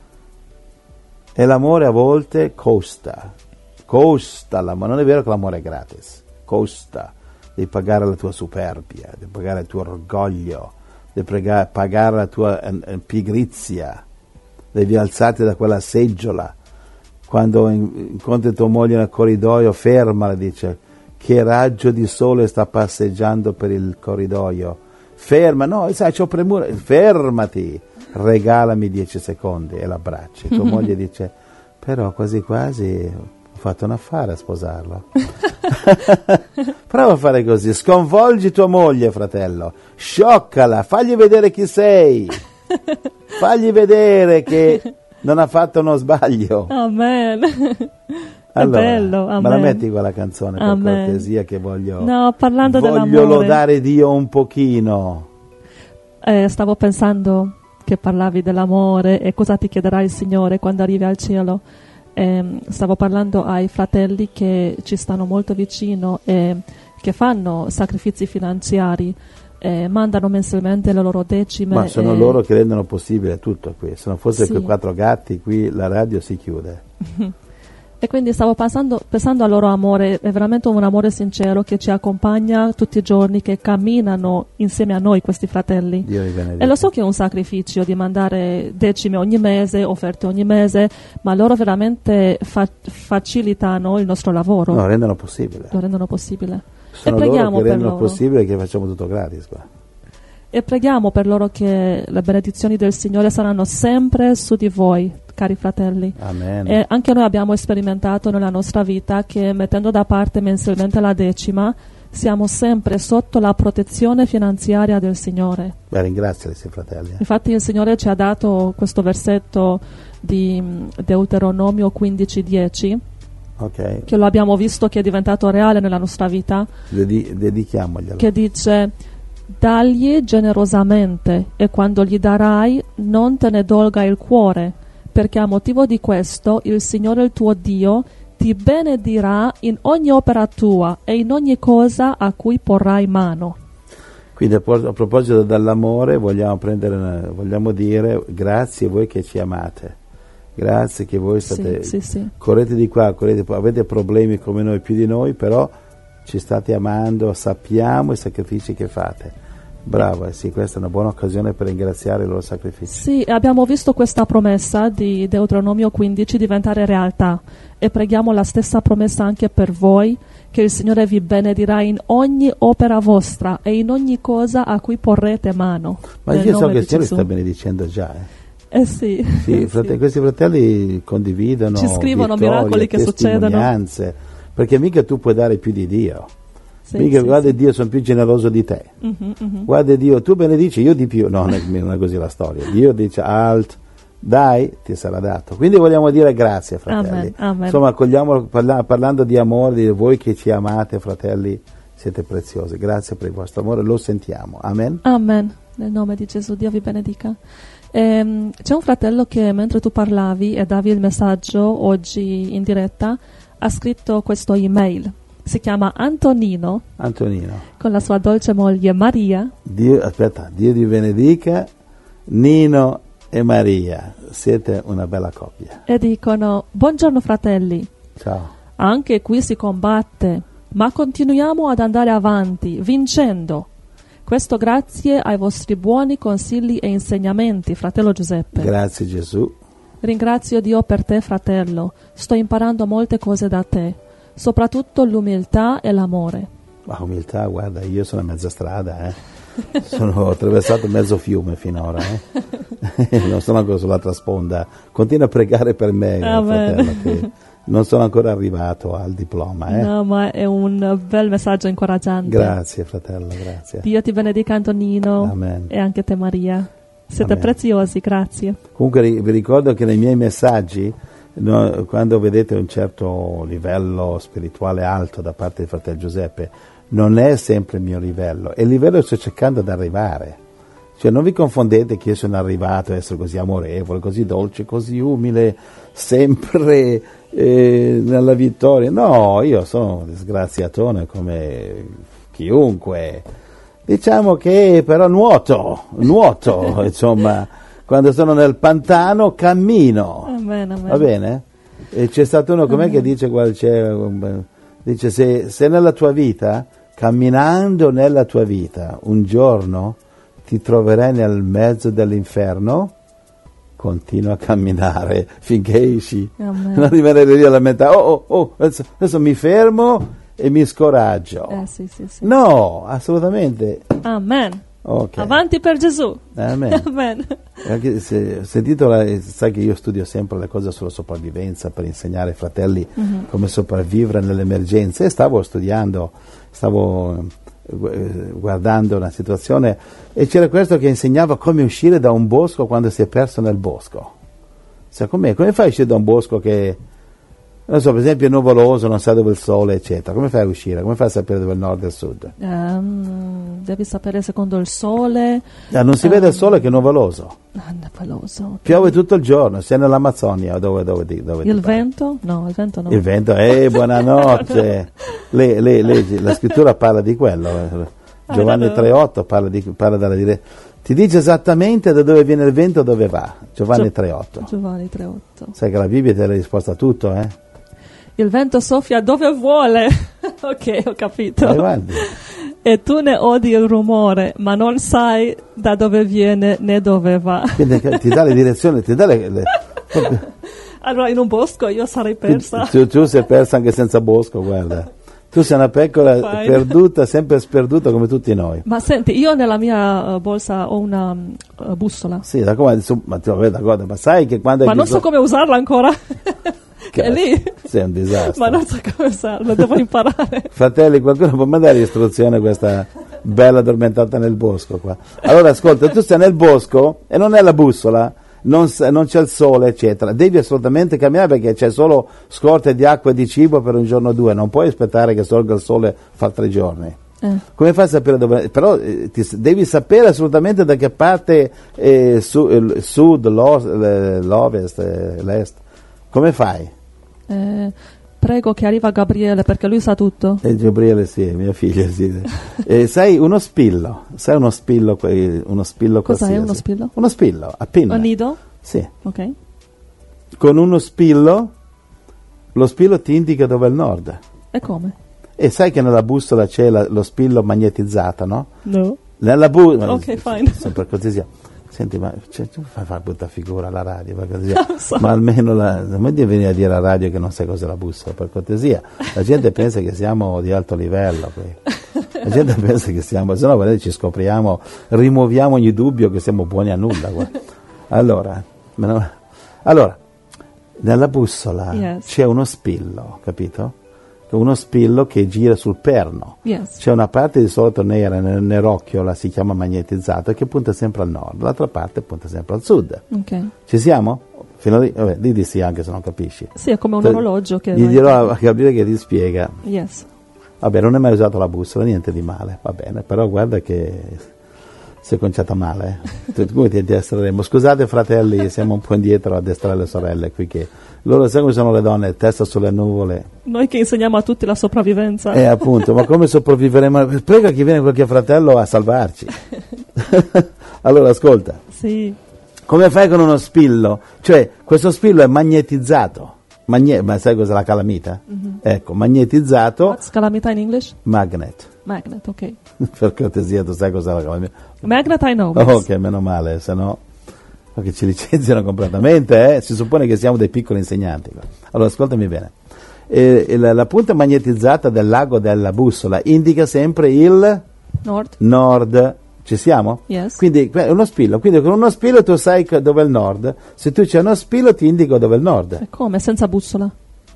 E l'amore a volte costa l'amore. Non è vero che l'amore è gratis. Costa. Devi pagare la tua superbia, devi pagare il tuo orgoglio, devi pagare la tua pigrizia, devi alzarti da quella seggiola. Quando incontri tua moglie nel corridoio, fermala, dice, che raggio di sole sta passeggiando per il corridoio. Ferma, no, sai, c'ho premura, fermati, regalami 10 secondi e l'abbracci. Tua moglie dice, però quasi quasi ho fatto un affare a sposarlo. Prova a fare così, sconvolgi tua moglie, fratello, scioccala, fagli vedere chi sei, fagli vedere che non ha fatto uno sbaglio. Amen. Allora, è bello, amen. Me la metti quella canzone per cortesia che voglio dell'amore. lodare Dio un pochino. Stavo pensando che parlavi dell'amore e cosa ti chiederà il Signore quando arrivi al cielo. Stavo parlando ai fratelli che ci stanno molto vicino e che fanno sacrifici finanziari, mandano mensilmente le loro decime. Ma sono loro che rendono possibile tutto qui. Se non fosse quei 4 gatti qui la radio si chiude. E quindi stavo pensando al loro amore, è veramente un amore sincero che ci accompagna tutti i giorni, che camminano insieme a noi questi fratelli. Dio li benedica. E lo so che è un sacrificio di mandare decime ogni mese, offerte ogni mese, ma loro veramente facilitano il nostro lavoro. No, rendono possibile. Lo rendono possibile. Sono e preghiamo loro che rendono loro. Possibile che facciamo tutto gratis qua. E preghiamo per loro che le benedizioni del Signore saranno sempre su di voi, cari fratelli. Amen. E anche noi abbiamo sperimentato nella nostra vita che mettendo da parte mensilmente la decima siamo sempre sotto la protezione finanziaria del Signore. Beh, ringraziali, fratelli. Infatti il Signore ci ha dato questo versetto di Deuteronomio 15:10, okay, che lo abbiamo visto che è diventato reale nella nostra vita, dedichiamoglielo, che dice: dagli generosamente, e quando gli darai non te ne dolga il cuore, perché a motivo di questo il Signore il tuo Dio ti benedirà in ogni opera tua e in ogni cosa a cui porrai mano. Quindi a proposito dell'amore vogliamo dire grazie a voi che ci amate, grazie che voi state, correte di qua, correte qua, avete problemi come noi, più di noi, però ci state amando, sappiamo i sacrifici che fate. Bravo, sì, questa è una buona occasione per ringraziare i loro sacrifici. Sì, abbiamo visto questa promessa di Deuteronomio 15 diventare realtà e preghiamo la stessa promessa anche per voi, che il Signore vi benedirà in ogni opera vostra e in ogni cosa a cui porrete mano. Ma io so che il Signore sta benedicendo già. Sì. Sì, questi fratelli condividono, ci scrivono miracoli che succedono. Perché mica tu puoi dare più di Dio. Mica guarda Dio, sono più generoso di te. Guarda Dio, tu benedici, io di più. No, non è così la storia. Dio dice dai, ti sarà dato. Quindi vogliamo dire grazie, fratelli. Amen. Insomma, accogliamolo parlando di amore, di voi che ci amate, fratelli, siete preziosi. Grazie per il vostro amore, lo sentiamo. Amen. Amen. Nel nome di Gesù, Dio vi benedica. C'è un fratello che mentre tu parlavi e davi il messaggio oggi in diretta ha scritto questo email. Si chiama Antonino, con la sua dolce moglie Maria. Dio vi benedica, Nino e Maria, siete una bella coppia. E dicono: buongiorno fratelli. Ciao. Anche qui si combatte, ma continuiamo ad andare avanti, vincendo. Questo grazie ai vostri buoni consigli e insegnamenti, fratello Giuseppe. Grazie Gesù. Ringrazio Dio per te, fratello. Sto imparando molte cose da te, soprattutto l'umiltà e l'amore. Ma umiltà, guarda, io sono a mezza strada, ho attraversato mezzo fiume finora, non sono ancora sull'altra sponda. Continua a pregare per me, fratello, che non sono ancora arrivato al diploma. No, ma è un bel messaggio incoraggiante. Grazie, fratello, grazie. Dio ti benedica, Antonino. Amen. E anche te, Maria. Siete preziosi, grazie. Comunque vi ricordo che nei miei messaggi, quando vedete un certo livello spirituale alto da parte del fratello Giuseppe, non è sempre il mio livello, è il livello che sto cercando di arrivare. Cioè non vi confondete che io sono arrivato a essere così amorevole, così dolce, così umile, sempre nella vittoria. No, io sono disgraziatone come chiunque. Diciamo che però nuoto, insomma, quando sono nel pantano cammino. Amen. Va bene? E c'è stato uno com'è che dice, dice se nella tua vita, camminando nella tua vita, un giorno ti troverai nel mezzo dell'inferno, continua a camminare finché esci. Amen. Non rimanere lì a lamentare, adesso mi fermo e mi scoraggio. Sì. No, assolutamente. Amen. Okay. Avanti per Gesù. Amen. Amen. Anche sai che io studio sempre le cose sulla sopravvivenza per insegnare ai fratelli come sopravvivere nelle emergenze, e stavo guardando una situazione e c'era questo che insegnava come uscire da un bosco quando si è perso nel bosco. Come fai a uscire da un bosco che, non so, per esempio è nuvoloso, non sai dove è il sole, eccetera? Come fai a uscire? Come fai a sapere dove è il nord e il sud? Devi sapere secondo il sole. Non si vede il sole che è nuvoloso. Nuvoloso. Piove tutto il giorno, sia nell'Amazzonia dove il vento? No, il vento no. Il vento, buonanotte. La scrittura parla di quello. Giovanni 3,8 parla della direzione. Ti dice esattamente da dove viene il vento e dove va. Giovanni 3,8. Giovanni 3,8. Sai che la Bibbia te l'ha risposta a tutto, Il vento soffia dove vuole. Ok, ho capito. Avanti. E tu ne odi il rumore, ma non sai da dove viene né dove va. Quindi ti dà le direzioni, ti dà Allora in un bosco io sarei persa. Tu sei persa anche senza bosco, guarda. Tu sei una pecora perduta, sempre sperduta come tutti noi. Ma senti, io nella mia borsa ho una bussola. Sì, d'accordo, ma sai che quando... Ma non so come usarla ancora. È lì. Sei un disastro. Ma non so come usarla, devo imparare. Fratelli, qualcuno può mandare istruzione a questa bella addormentata nel bosco qua? Allora ascolta, tu sei nel bosco e non è la bussola, non c'è il sole, eccetera. Devi assolutamente camminare perché c'è solo scorte di acqua e di cibo per un giorno o due. Non puoi aspettare che sorga il sole fra 3 giorni. Come fai a sapere dove? Però devi sapere assolutamente da che parte, sud, l'ovest, l'est. Come fai? Prego che arriva Gabriele perché lui sa tutto. Gabriele sì, mia figlia sì. Sai uno spillo? Sai uno spillo Cos'è qualsiasi? uno spillo? Uno spillo, a pinna. Un nido? Sì. Ok. Con uno spillo, lo spillo ti indica dove è il nord. E come? E sai che nella bussola c'è lo spillo magnetizzato, no? No. Nella Ok, fine. Per cortesia. Senti, ma tu fai fare brutta figura alla radio, per cortesia. Ma almeno non devi venire a dire alla radio che non sai cos'è la bussola, per cortesia. La gente pensa che siamo di alto livello qui. La gente pensa che siamo, se no ci scopriamo, rimuoviamo ogni dubbio che siamo buoni a nulla. Allora, nella bussola c'è uno spillo, capito? Uno spillo che gira sul perno. C'è una parte di solito nera nell'occhio, la si chiama magnetizzata, che punta sempre al nord, l'altra parte punta sempre al sud. Okay. Ci siamo? Fino lì? Vabbè, di sì anche se non capisci. Sì, è come un orologio che... Gli dirò a Gabriele che ti spiega. Yes. Vabbè, non hai mai usato la bussola, niente di male, va bene, però guarda che sei conciata male. Come ti addestreremo? Scusate fratelli, siamo un po' indietro a addestrare le sorelle qui che... Loro sai come sono le donne, testa sulle nuvole. Noi che insegniamo a tutti la sopravvivenza. Appunto, ma come sopravviveremo? Prega che viene qualche fratello a salvarci. Allora, ascolta. Sì. Come fai con uno spillo? Cioè, questo spillo è magnetizzato. Ma sai cos'è la calamita? Mm-hmm. Ecco, magnetizzato. What's calamita in English? Magnet. Magnet, ok. Per cortesia, tu sai cos'è la calamita? Magnet I know. Ok, meno male, se no... che ci licenziano completamente, si suppone che siamo dei piccoli insegnanti. Allora ascoltami bene, la punta magnetizzata del lago della bussola indica sempre il nord. Ci siamo? Yes. Quindi uno spillo, quindi con uno spillo tu sai dove è il nord, se tu c'è uno spillo ti indica dove è il nord. E come? Senza bussola?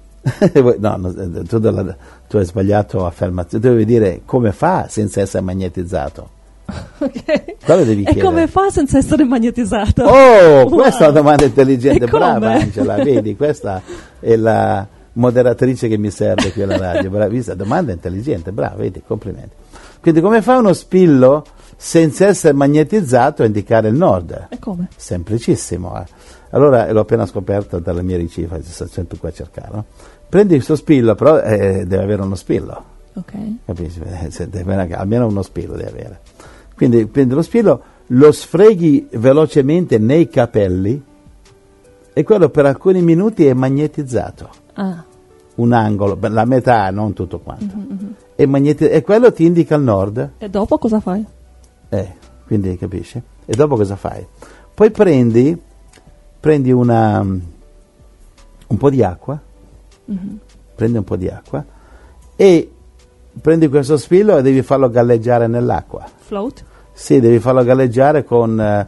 No, tu hai sbagliato affermazione, tu devi dire come fa senza essere magnetizzato. Okay. Devi e come fa senza essere magnetizzato? Wow. Questa è una domanda intelligente, brava Angela, vedi, questa è la moderatrice che mi serve qui alla radio, bravissima, domanda intelligente, brava, vedi, complimenti. Quindi come fa uno spillo senza essere magnetizzato a indicare il nord? E come? Semplicissimo. Allora, l'ho appena scoperto dalle mie ricerche, sono sempre qua a cercare, no? Prendi questo spillo, però deve avere uno spillo. Ok. Capisci? Almeno uno spillo deve avere. Quindi prendi lo spillo, lo sfreghi velocemente nei capelli e quello per alcuni minuti è magnetizzato. Un angolo, la metà, non tutto quanto. E quello ti indica il nord. E dopo cosa fai? Quindi capisci? E dopo cosa fai? Poi prendi un po' di acqua, prendi un po' di acqua e prendi questo spillo e devi farlo galleggiare nell'acqua. Float? Sì, devi farlo galleggiare con,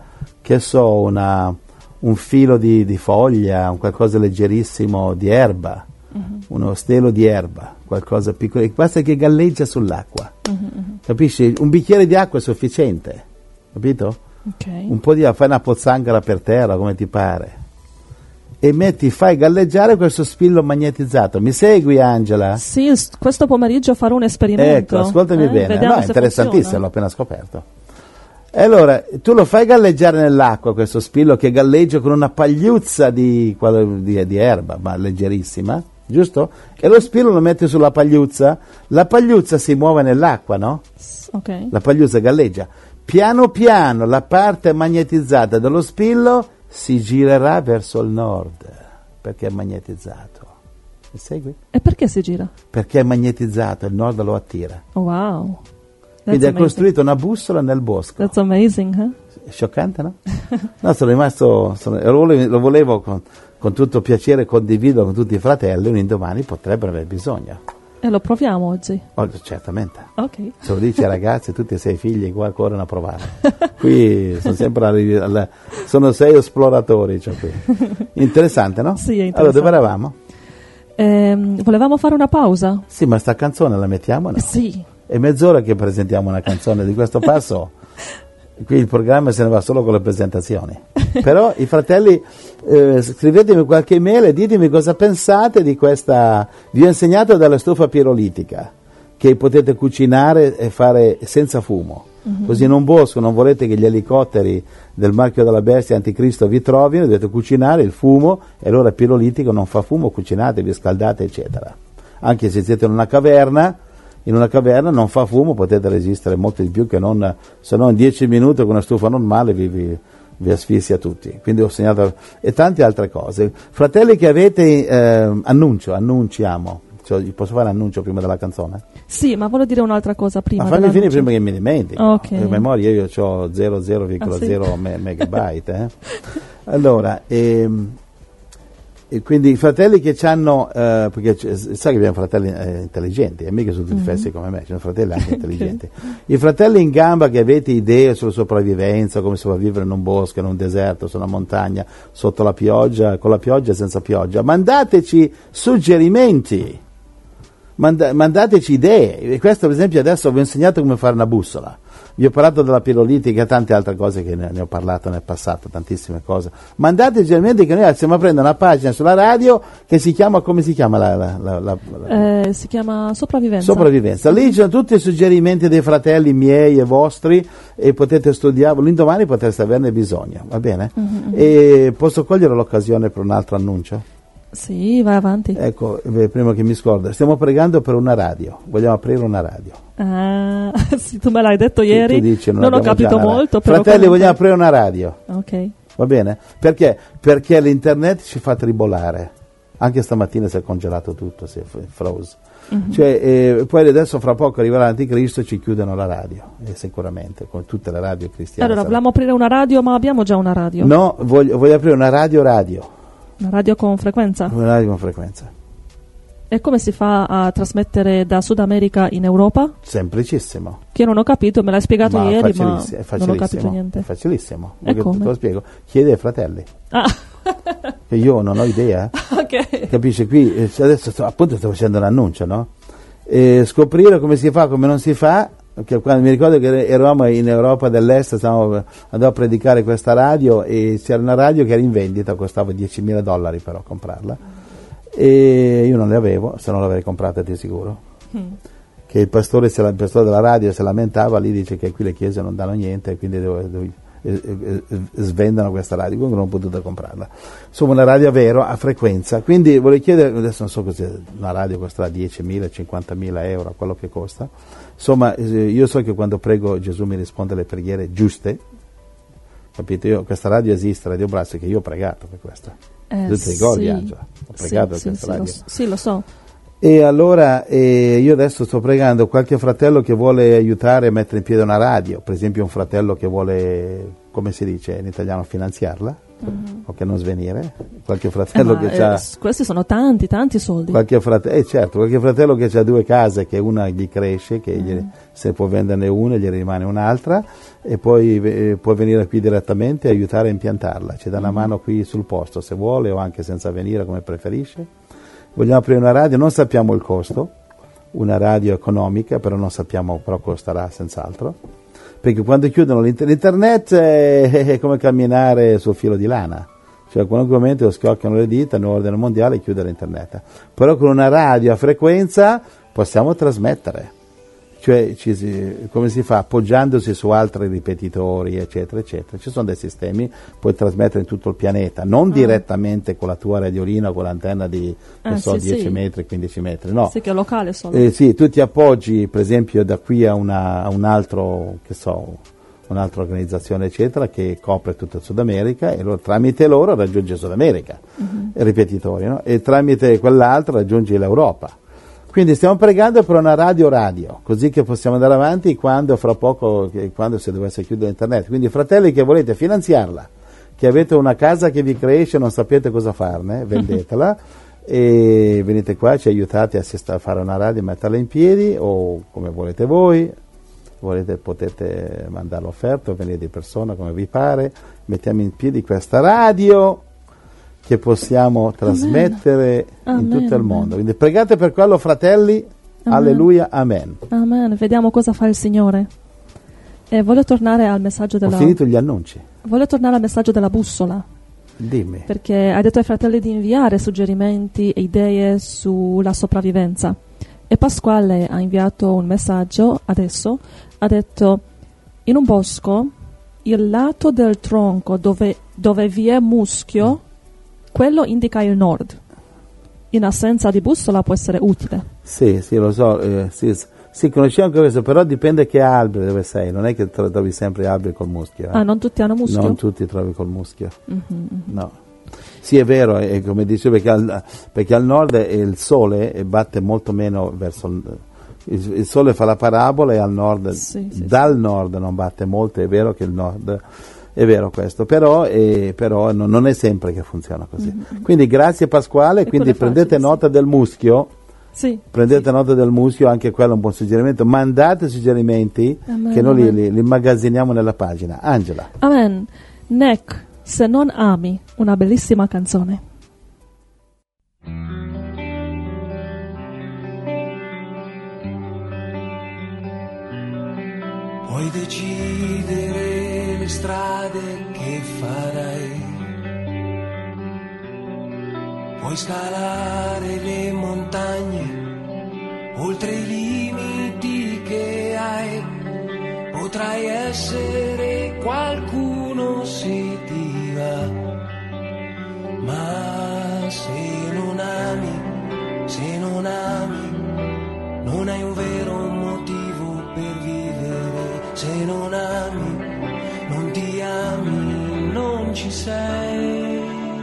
un filo di foglia, un qualcosa leggerissimo di erba, uno stelo di erba, qualcosa piccolo, basta che galleggia sull'acqua. Capisci? Un bicchiere di acqua è sufficiente, capito? Okay. Un po' di fai una pozzanghera per terra, come ti pare. E fai galleggiare questo spillo magnetizzato. Mi segui, Angela? Sì, questo pomeriggio farò un esperimento. Ecco, ascoltami bene. No, è interessantissimo, funziona. l'ho appena scoperto. E allora, tu lo fai galleggiare nell'acqua, questo spillo che galleggia con una pagliuzza di erba, ma leggerissima, giusto? E lo spillo lo metti sulla pagliuzza. La pagliuzza si muove nell'acqua, no? Ok. La pagliuzza galleggia. Piano piano la parte magnetizzata dello spillo si girerà verso il nord, perché è magnetizzato. Mi segui? E perché si gira? Perché è magnetizzato, il nord lo attira. Oh, wow. Quindi ha costruito una bussola nel bosco. That's amazing, huh? È scioccante, no? No, sono rimasto, lo volevo con tutto piacere condividerlo con tutti i fratelli, un indomani potrebbero aver bisogno. E lo proviamo oggi? Certamente. Ok. Se lo dici ai ragazzi, tutti e 6 figli qua corrono a provare. Qui sono sempre sono 6 esploratori, cioè qui. Interessante, no? Sì, è interessante. Allora, dove eravamo? Volevamo fare una pausa? Sì, ma sta canzone la mettiamo? No? Sì. È mezz'ora che presentiamo una canzone di questo passo. Qui il programma se ne va solo con le presentazioni. Però i fratelli, scrivetemi qualche email e ditemi cosa pensate di questa. Vi ho insegnato della stufa pirolitica. che potete cucinare e fare senza fumo. Così in un bosco non volete che gli elicotteri del marchio della bestia anticristo vi trovino, dovete cucinare il fumo, e allora il pirolitico non fa fumo, cucinate, vi scaldate, eccetera. Anche se siete in una caverna non fa fumo, potete resistere molto di più che non, se no in 10 minuti con una stufa normale vi asfissia tutti. Quindi ho segnato, e tante altre cose. Fratelli che avete, annunciamo. Cioè, posso fare un annuncio prima della canzone? Sì, ma voglio dire un'altra cosa prima. Ma fammi finire prima che mi dimentico. Okay. In memoria io ho 0,0 megabyte. Allora, e quindi i fratelli che hanno, perché sai che abbiamo fratelli intelligenti, e mica sono tutti fessi come me, ci sono fratelli anche intelligenti. I fratelli in gamba che avete idee sulla sopravvivenza, come sopravvivere in un bosco, in un deserto, su una montagna, sotto la pioggia, con la pioggia e senza pioggia, mandateci suggerimenti. Mandateci idee. E questo, per esempio, adesso vi ho insegnato come fare una bussola, vi ho parlato della pirolitica e tante altre cose che ne ho parlato nel passato, tantissime cose. Mandate suggerimenti, che noi stiamo a prendere una pagina sulla radio che si chiama, come si chiama si chiama Sopravvivenza. Sopravvivenza. Lì ci sono tutti i suggerimenti dei fratelli miei e vostri, e potete studiarlo, l'indomani potreste averne bisogno, va bene? E posso cogliere l'occasione per un altro annuncio? Sì, vai avanti. Ecco, prima che mi scordo, stiamo pregando per una radio, vogliamo aprire una radio. Ah, sì, tu me l'hai detto ieri, tu dici, non ho capito molto. Però fratelli, vogliamo aprire una radio. Ok. Va bene? Perché? Perché l'internet ci fa tribolare. Anche stamattina si è congelato tutto, si è froze. Cioè, poi adesso fra poco arriverà l'anticristo e ci chiudono la radio, sicuramente, come tutte le radio cristiane. Allora, vogliamo aprire una radio, ma abbiamo già una radio. No, voglio aprire una radio. Una radio con frequenza? Una radio con frequenza. E come si fa a trasmettere da Sud America in Europa? Semplicissimo. Che io non ho capito, me l'hai spiegato ieri, ma non ho capito niente. È facilissimo. E come? Te lo spiego. Chiedi ai fratelli. Ah. Che io non ho idea. Ok. Capisci? Qui adesso sto facendo un annuncio, no? Scoprire come si fa, come non si fa. Perché quando mi ricordo che eravamo in Europa dell'Est, andavo a predicare questa radio, e c'era una radio che era in vendita, costava $10.000 però comprarla, e io non le avevo, se non l'avrei comprata di sicuro. Che il pastore della radio si lamentava, lì dice che qui le chiese non danno niente, e quindi svendono questa radio, quindi non ho potuto comprarla. Insomma, una radio vera, a frequenza. Quindi volevo chiedere, adesso non so cos'è, una radio costerà 10.000, 50.000 euro, quello che costa. Insomma, io so che quando prego Gesù mi risponde alle preghiere giuste, capite? Questa radio esiste, Radio Brasile, che io ho pregato per questa. Tu ti ricordi, Angela? Ho pregato per questa radio. Sì, lo so. E allora io adesso sto pregando qualche fratello che vuole aiutare a mettere in piedi una radio, per esempio un fratello che vuole, come si dice in italiano, finanziarla, o che non svenire, qualche fratello che ha... Questi sono tanti soldi. Qualche fratello che ha 2 case, che una gli cresce, che se può venderne una gli rimane un'altra, e poi può venire qui direttamente e aiutare a impiantarla, ci dà una mano qui sul posto se vuole, o anche senza venire, come preferisce. Vogliamo aprire una radio, non sappiamo il costo, una radio economica, però non sappiamo, però costerà senz'altro, perché quando chiudono l'internet è come camminare sul filo di lana, cioè a qualunque momento schioccano le dita, nuovo ordine mondiale, e chiude l'internet. Però con una radio a frequenza possiamo trasmettere, cioè come si fa? Appoggiandosi su altri ripetitori, eccetera, eccetera. Ci sono dei sistemi, puoi trasmettere in tutto il pianeta, non direttamente con la tua radiolina o con l'antenna di 10 metri, 15 metri, no. Sì, che è locale solo. Sì, tu ti appoggi, per esempio, da qui a un altro, che so, un'altra organizzazione, eccetera, che copre tutto il Sud America, e tramite loro raggiungi il Sud America, ripetitori, no? E tramite quell'altro raggiungi l'Europa. Quindi stiamo pregando per una radio, così che possiamo andare avanti quando si dovesse chiudere internet. Quindi fratelli che volete finanziarla, che avete una casa che vi cresce, non sapete cosa farne, vendetela e venite qua, ci aiutate a fare una radio, metterla in piedi, o come volete voi, potete mandare l'offerta o venire di persona come vi pare, mettiamo in piedi questa radio che possiamo trasmettere in tutto il mondo. Quindi pregate per quello, fratelli. Alleluia, amen. Amen. Vediamo cosa fa il Signore. E voglio tornare al messaggio della... Ho finito gli annunci. Voglio tornare al messaggio della bussola. Dimmi. Perché hai detto ai fratelli di inviare suggerimenti e idee sulla sopravvivenza. E Pasquale ha inviato un messaggio adesso, ha detto: in un bosco il lato del tronco dove vi è muschio, quello indica il nord. In assenza di bussola può essere utile. Sì, lo so, sì, conosciamo anche questo, però dipende che albero dove sei, non è che trovi sempre alberi col muschio. Ah, non tutti hanno muschio? Non tutti trovi col muschio, no. Sì, è vero, è come dicevo, perché al nord il sole batte molto meno verso il sole fa la parabola e al nord, dal nord non batte molto, è vero che il nord, è vero questo, però non è sempre che funziona così. Quindi grazie Pasquale, e quindi prendete nota del muschio. Sì, prendete nota del muschio, anche quello è un buon suggerimento. Mandate suggerimenti che noi li immagazziniamo nella pagina. Angela. Amen. Neck, se non ami, una bellissima canzone. Puoi decidere le strade che farai, puoi scalare le montagne, oltre i limiti che hai, potrai essere qualcuno se ti va, ma se non ami, non hai un vero motivo per vivere, se non ami, non ti ami, non ci sei.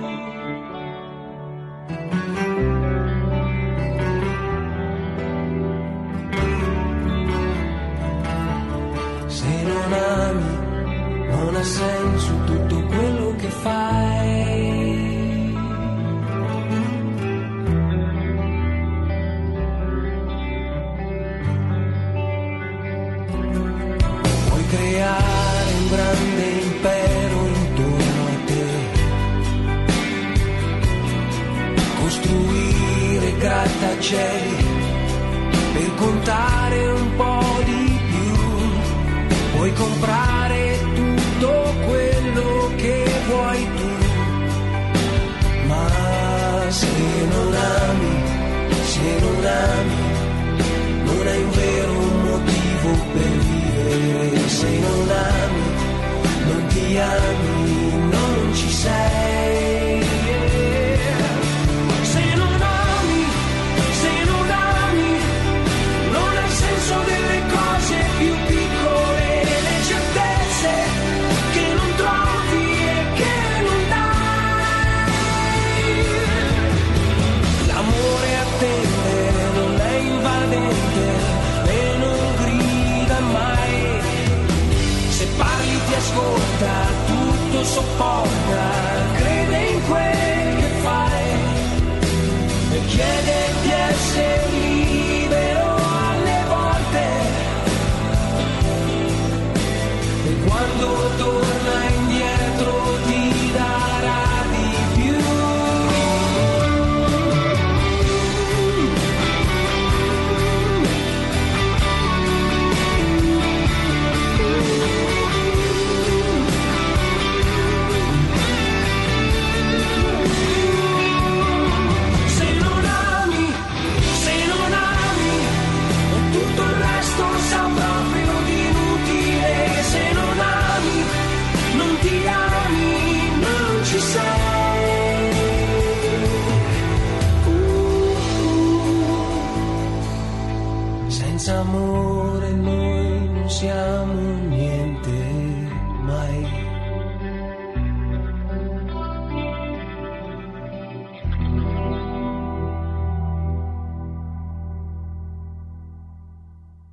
Se non ami, non ha senso tutto quello che fai. Puoi creare un grande impero intorno a te, costruire grattacieli per contare un po' di più, puoi comprare tutto quello che vuoi tu, ma se non ami, non hai un vero motivo per vivere, se non ami, non ti ami, non ci sei. Se non ami, non ha senso delle cose più piccole, le certezze che non trovi e che non dai. L'amore attende, non è invadente e non grida mai. Se parli ti ascolta, tutto sopporta, crede in quel che fai e chiede di essere libero alle volte. E quando torni